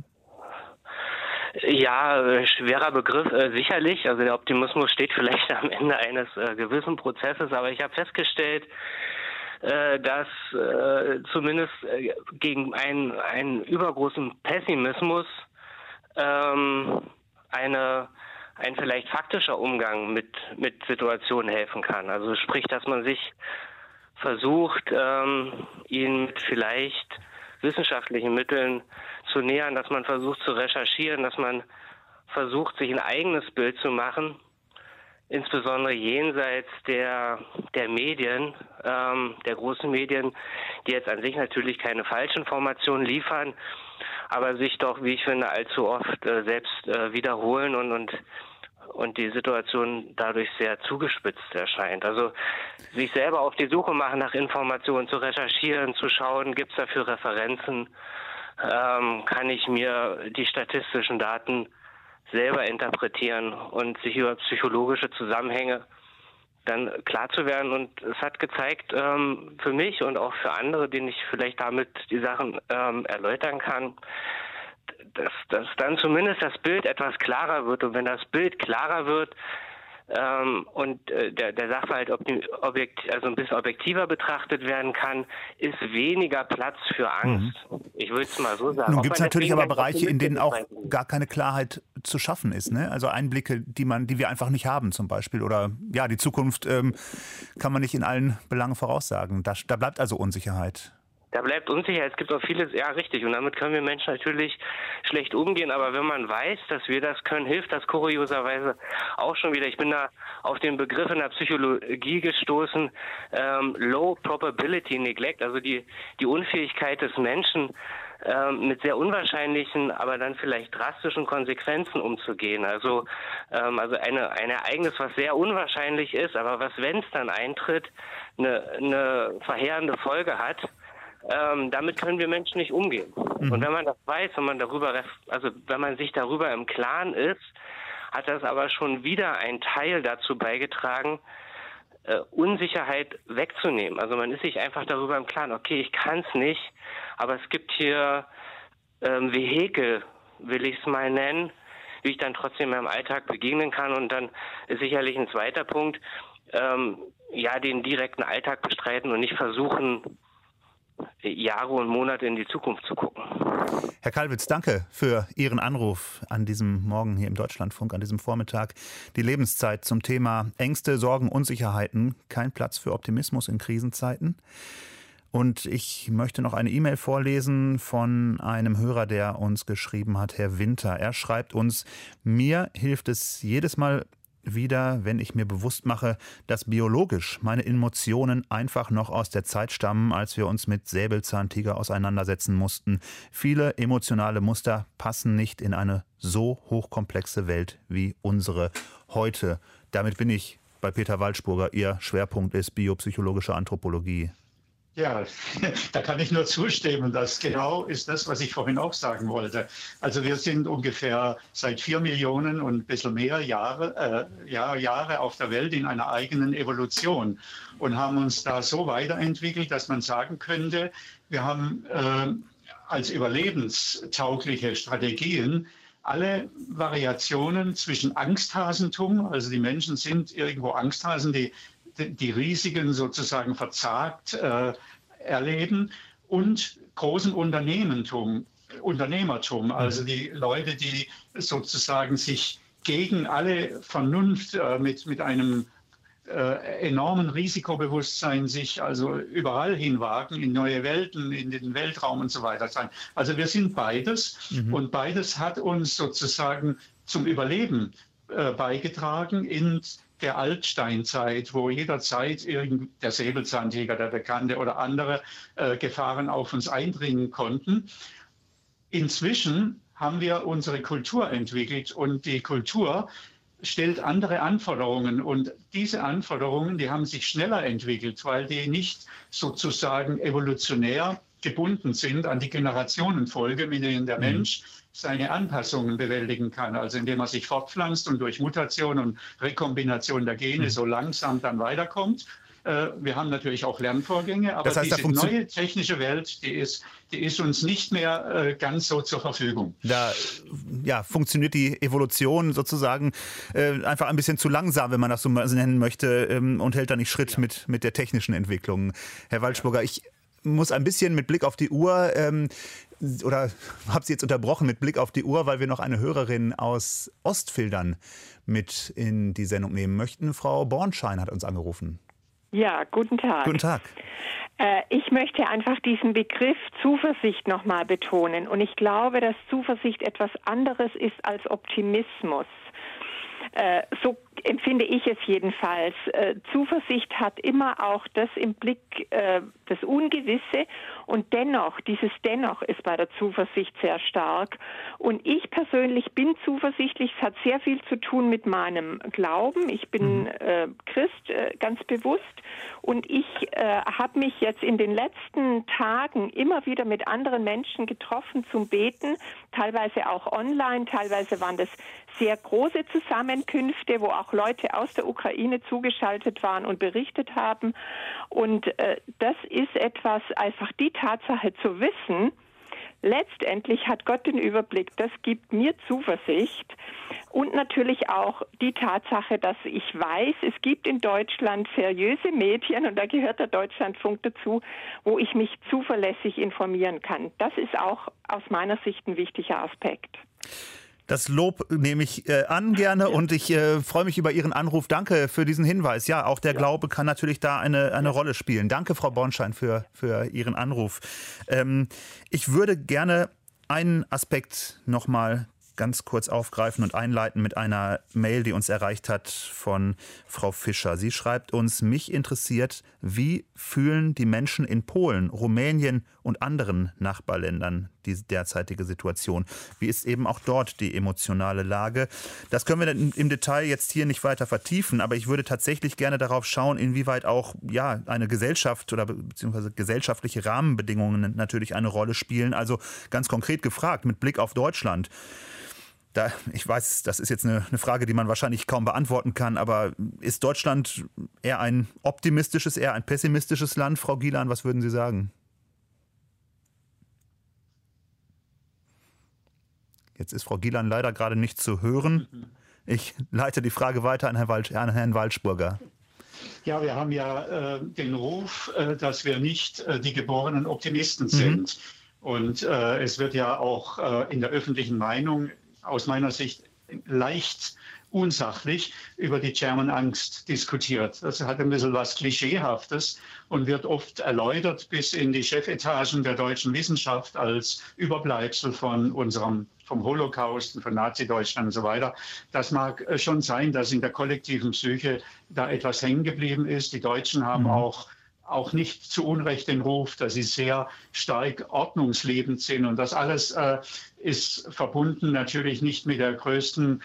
Ja, schwerer Begriff, sicherlich. Also der Optimismus steht vielleicht am Ende eines gewissen Prozesses, aber ich habe festgestellt, dass zumindest gegen einen übergroßen Pessimismus ein vielleicht faktischer Umgang mit Situationen helfen kann. Also sprich, dass man sich versucht, ihn mit vielleicht wissenschaftlichen Mitteln zu nähern, dass man versucht zu recherchieren, dass man versucht, sich ein eigenes Bild zu machen, insbesondere jenseits der Medien, der großen Medien, die jetzt an sich natürlich keine Falschinformationen liefern, aber sich doch, wie ich finde, allzu oft selbst wiederholen und die Situation dadurch sehr zugespitzt erscheint. Also sich selber auf die Suche machen nach Informationen, zu recherchieren, zu schauen, gibt es dafür Referenzen, kann ich mir die statistischen Daten selber interpretieren und sich über psychologische Zusammenhänge dann klar zu werden. Und es hat gezeigt, für mich und auch für andere, denen ich vielleicht damit die Sachen erläutern kann, dass dann zumindest das Bild etwas klarer wird. Und wenn das Bild klarer wird und der Sachverhalt also ein bisschen objektiver betrachtet werden kann, ist weniger Platz für Angst. Ich würde es mal so sagen. Nun gibt es natürlich aber Bereiche, in denen auch gar keine Klarheit zu schaffen ist, ne? Also Einblicke, die wir einfach nicht haben zum Beispiel. Oder ja, die Zukunft kann man nicht in allen Belangen voraussagen. Da bleibt also Unsicherheit. da bleibt Unsicherheit. Es gibt auch vieles, ja richtig, und damit können wir Menschen natürlich schlecht umgehen, aber wenn man weiß, dass wir das können, hilft das kurioserweise auch schon wieder. Ich bin da auf den Begriff in der Psychologie gestoßen, Low Probability Neglect, also die Unfähigkeit des Menschen, mit sehr unwahrscheinlichen, aber dann vielleicht drastischen Konsequenzen umzugehen. Also ein Ereignis, was sehr unwahrscheinlich ist, aber was, wenn es dann eintritt, eine verheerende Folge hat, damit können wir Menschen nicht umgehen. Und wenn man das weiß, wenn man sich darüber im Klaren ist, hat das aber schon wieder einen Teil dazu beigetragen, Unsicherheit wegzunehmen. Also man ist sich einfach darüber im Klaren, okay, ich kann es nicht, aber es gibt hier Vehikel, will ich es mal nennen, wie ich dann trotzdem meinem Alltag begegnen kann. Und dann ist sicherlich ein zweiter Punkt, den direkten Alltag bestreiten und nicht versuchen, Jahre und Monate in die Zukunft zu gucken. Herr Kalwitz, danke für Ihren Anruf an diesem Morgen hier im Deutschlandfunk, an diesem Vormittag. Die Lebenszeit zum Thema Ängste, Sorgen, Unsicherheiten. Kein Platz für Optimismus in Krisenzeiten. Und ich möchte noch eine E-Mail vorlesen von einem Hörer, der uns geschrieben hat, Herr Winter. Er schreibt uns: Mir hilft es jedes Mal wieder, wenn ich mir bewusst mache, dass biologisch meine Emotionen einfach noch aus der Zeit stammen, als wir uns mit Säbelzahntiger auseinandersetzen mussten. Viele emotionale Muster passen nicht in eine so hochkomplexe Welt wie unsere heute. Damit bin ich bei Peter Waldsburger. Ihr Schwerpunkt ist biopsychologische Anthropologie. Ja, da kann ich nur zustimmen. Das genau ist das, was ich vorhin auch sagen wollte. Also wir sind ungefähr seit 4 Millionen und ein bisschen mehr Jahre auf der Welt in einer eigenen Evolution und haben uns da so weiterentwickelt, dass man sagen könnte, wir haben als überlebenstaugliche Strategien alle Variationen zwischen Angsthasentum, also die Menschen sind irgendwo Angsthasen, die Risiken sozusagen verzagt erleben, und großen Unternehmertum, also die Leute, die sozusagen sich gegen alle Vernunft mit einem enormen Risikobewusstsein sich also überall hinwagen, in neue Welten, in den Weltraum und so weiter sein. Also wir sind beides und beides hat uns sozusagen zum Überleben beigetragen in der Altsteinzeit, wo jederzeit der Säbelzahntiger, der Bekannte oder andere Gefahren auf uns eindringen konnten. Inzwischen haben wir unsere Kultur entwickelt und die Kultur stellt andere Anforderungen, und diese Anforderungen, die haben sich schneller entwickelt, weil die nicht sozusagen evolutionär gebunden sind an die Generationenfolge, mit denen der Mensch seine Anpassungen bewältigen kann, also indem er sich fortpflanzt und durch Mutation und Rekombination der Gene so langsam dann weiterkommt. Wir haben natürlich auch Lernvorgänge, aber das heißt, diese neue technische Welt, die ist uns nicht mehr ganz so zur Verfügung. Da funktioniert die Evolution sozusagen einfach ein bisschen zu langsam, wenn man das so nennen möchte, und hält da nicht Schritt mit der technischen Entwicklung. Herr Waldsburger, ich muss ein bisschen mit Blick auf die Uhr oder habe Sie jetzt unterbrochen mit Blick auf die Uhr, weil wir noch eine Hörerin aus Ostfildern mit in die Sendung nehmen möchten. Frau Bornschein hat uns angerufen. Ja, guten Tag. Guten Tag. Ich möchte einfach diesen Begriff Zuversicht nochmal betonen. Und ich glaube, dass Zuversicht etwas anderes ist als Optimismus. So empfinde ich es jedenfalls. Zuversicht hat immer auch das im Blick, das Ungewisse, und dieses Dennoch ist bei der Zuversicht sehr stark. Und ich persönlich bin zuversichtlich. Es hat sehr viel zu tun mit meinem Glauben. Ich bin Christ, ganz bewusst. Und ich habe mich jetzt in den letzten Tagen immer wieder mit anderen Menschen getroffen zum Beten, teilweise auch online, teilweise waren das sehr große Zusammenkünfte, wo auch Leute aus der Ukraine zugeschaltet waren und berichtet haben. Und das ist etwas, einfach die Tatsache zu wissen, letztendlich hat Gott den Überblick, das gibt mir Zuversicht. Und natürlich auch die Tatsache, dass ich weiß, es gibt in Deutschland seriöse Medien, und da gehört der Deutschlandfunk dazu, wo ich mich zuverlässig informieren kann. Das ist auch aus meiner Sicht ein wichtiger Aspekt. Das Lob nehme ich an gerne und ich freue mich über Ihren Anruf. Danke für diesen Hinweis. Ja, auch der Glaube kann natürlich da eine Rolle spielen. Danke, Frau Bornstein, für Ihren Anruf. Ich würde gerne einen Aspekt noch mal ganz kurz aufgreifen und einleiten mit einer Mail, die uns erreicht hat von Frau Fischer. Sie schreibt uns: Mich interessiert, wie fühlen die Menschen in Polen, Rumänien und anderen Nachbarländern die derzeitige Situation? Wie ist eben auch dort die emotionale Lage? Das können wir im Detail jetzt hier nicht weiter vertiefen, aber ich würde tatsächlich gerne darauf schauen, inwieweit auch eine Gesellschaft oder beziehungsweise gesellschaftliche Rahmenbedingungen natürlich eine Rolle spielen. Also ganz konkret gefragt, mit Blick auf Deutschland. Ich weiß, das ist jetzt eine Frage, die man wahrscheinlich kaum beantworten kann, aber ist Deutschland eher ein optimistisches, eher ein pessimistisches Land? Frau Gielan, was würden Sie sagen? Jetzt ist Frau Gielan leider gerade nicht zu hören. Ich leite die Frage weiter an Herrn Waldspurger. Ja, wir haben ja den Ruf, dass wir nicht die geborenen Optimisten sind. Und es wird ja auch in der öffentlichen Meinung aus meiner Sicht leicht unsachlich über die German-Angst diskutiert. Das hat ein bisschen was Klischeehaftes und wird oft erläutert bis in die Chefetagen der deutschen Wissenschaft als Überbleibsel vom Holocaust und von Nazi-Deutschland und so weiter. Das mag schon sein, dass in der kollektiven Psyche da etwas hängen geblieben ist. Die Deutschen haben auch nicht zu Unrecht den Ruf, dass sie sehr stark ordnungsliebend sind. Und das alles ist verbunden natürlich nicht mit der größten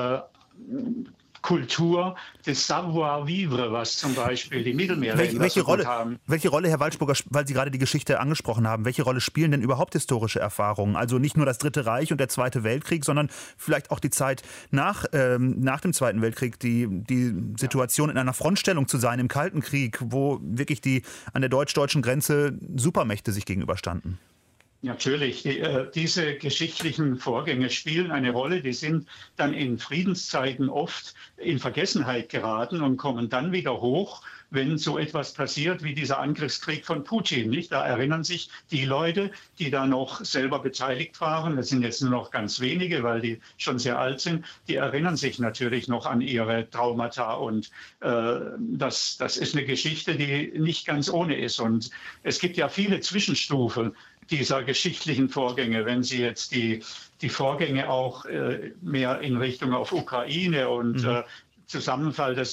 Kultur des Savoir-vivre, was zum Beispiel die Mittelmeerländer haben. Welche Rolle, Herr Waldspurger, weil Sie gerade die Geschichte angesprochen haben, welche Rolle spielen denn überhaupt historische Erfahrungen? Also nicht nur das Dritte Reich und der Zweite Weltkrieg, sondern vielleicht auch die Zeit nach dem Zweiten Weltkrieg, die Situation in einer Frontstellung zu sein im Kalten Krieg, wo wirklich an der deutsch-deutschen Grenze Supermächte sich gegenüberstanden. Natürlich, diese geschichtlichen Vorgänge spielen eine Rolle. Die sind dann in Friedenszeiten oft in Vergessenheit geraten und kommen dann wieder hoch, wenn so etwas passiert wie dieser Angriffskrieg von Putin. Nicht? Da erinnern sich die Leute, die da noch selber beteiligt waren, das sind jetzt nur noch ganz wenige, weil die schon sehr alt sind, die erinnern sich natürlich noch an ihre Traumata. Und das ist eine Geschichte, die nicht ganz ohne ist. Und es gibt ja viele Zwischenstufen dieser geschichtlichen Vorgänge, wenn Sie jetzt die Vorgänge auch mehr in Richtung auf Ukraine und Zusammenfall der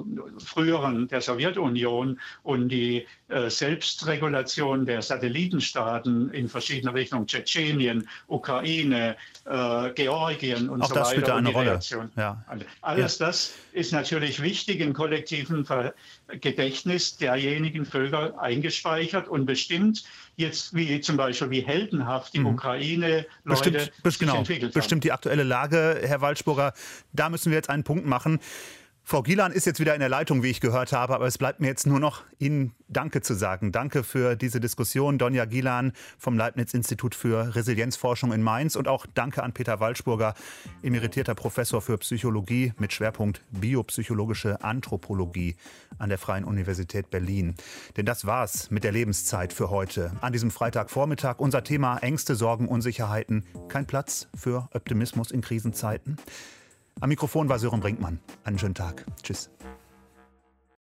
Sowjetunion und die Selbstregulation der Satellitenstaaten in verschiedenen Richtungen, Tschetschenien, Ukraine, Georgien und auch so das weiter. Spielt da eine Rolle. Ja. Alles das ist natürlich wichtig im kollektiven Gedächtnis derjenigen Völker eingespeichert und bestimmt jetzt wie heldenhaft die Ukraine-Leute sich entwickelt haben. Bestimmt die aktuelle Lage, Herr Waldspurger. Da müssen wir jetzt einen Punkt machen. Frau Gielan ist jetzt wieder in der Leitung, wie ich gehört habe, aber es bleibt mir jetzt nur noch Ihnen Danke zu sagen. Danke für diese Diskussion, Donja Gielan vom Leibniz-Institut für Resilienzforschung in Mainz, und auch danke an Peter Waldspurger, emeritierter Professor für Psychologie mit Schwerpunkt biopsychologische Anthropologie an der Freien Universität Berlin. Denn das war's mit der Lebenszeit für heute. An diesem Freitagvormittag unser Thema: Ängste, Sorgen, Unsicherheiten. Kein Platz für Optimismus in Krisenzeiten. Am Mikrofon war Sören Brinkmann. Einen schönen Tag. Tschüss.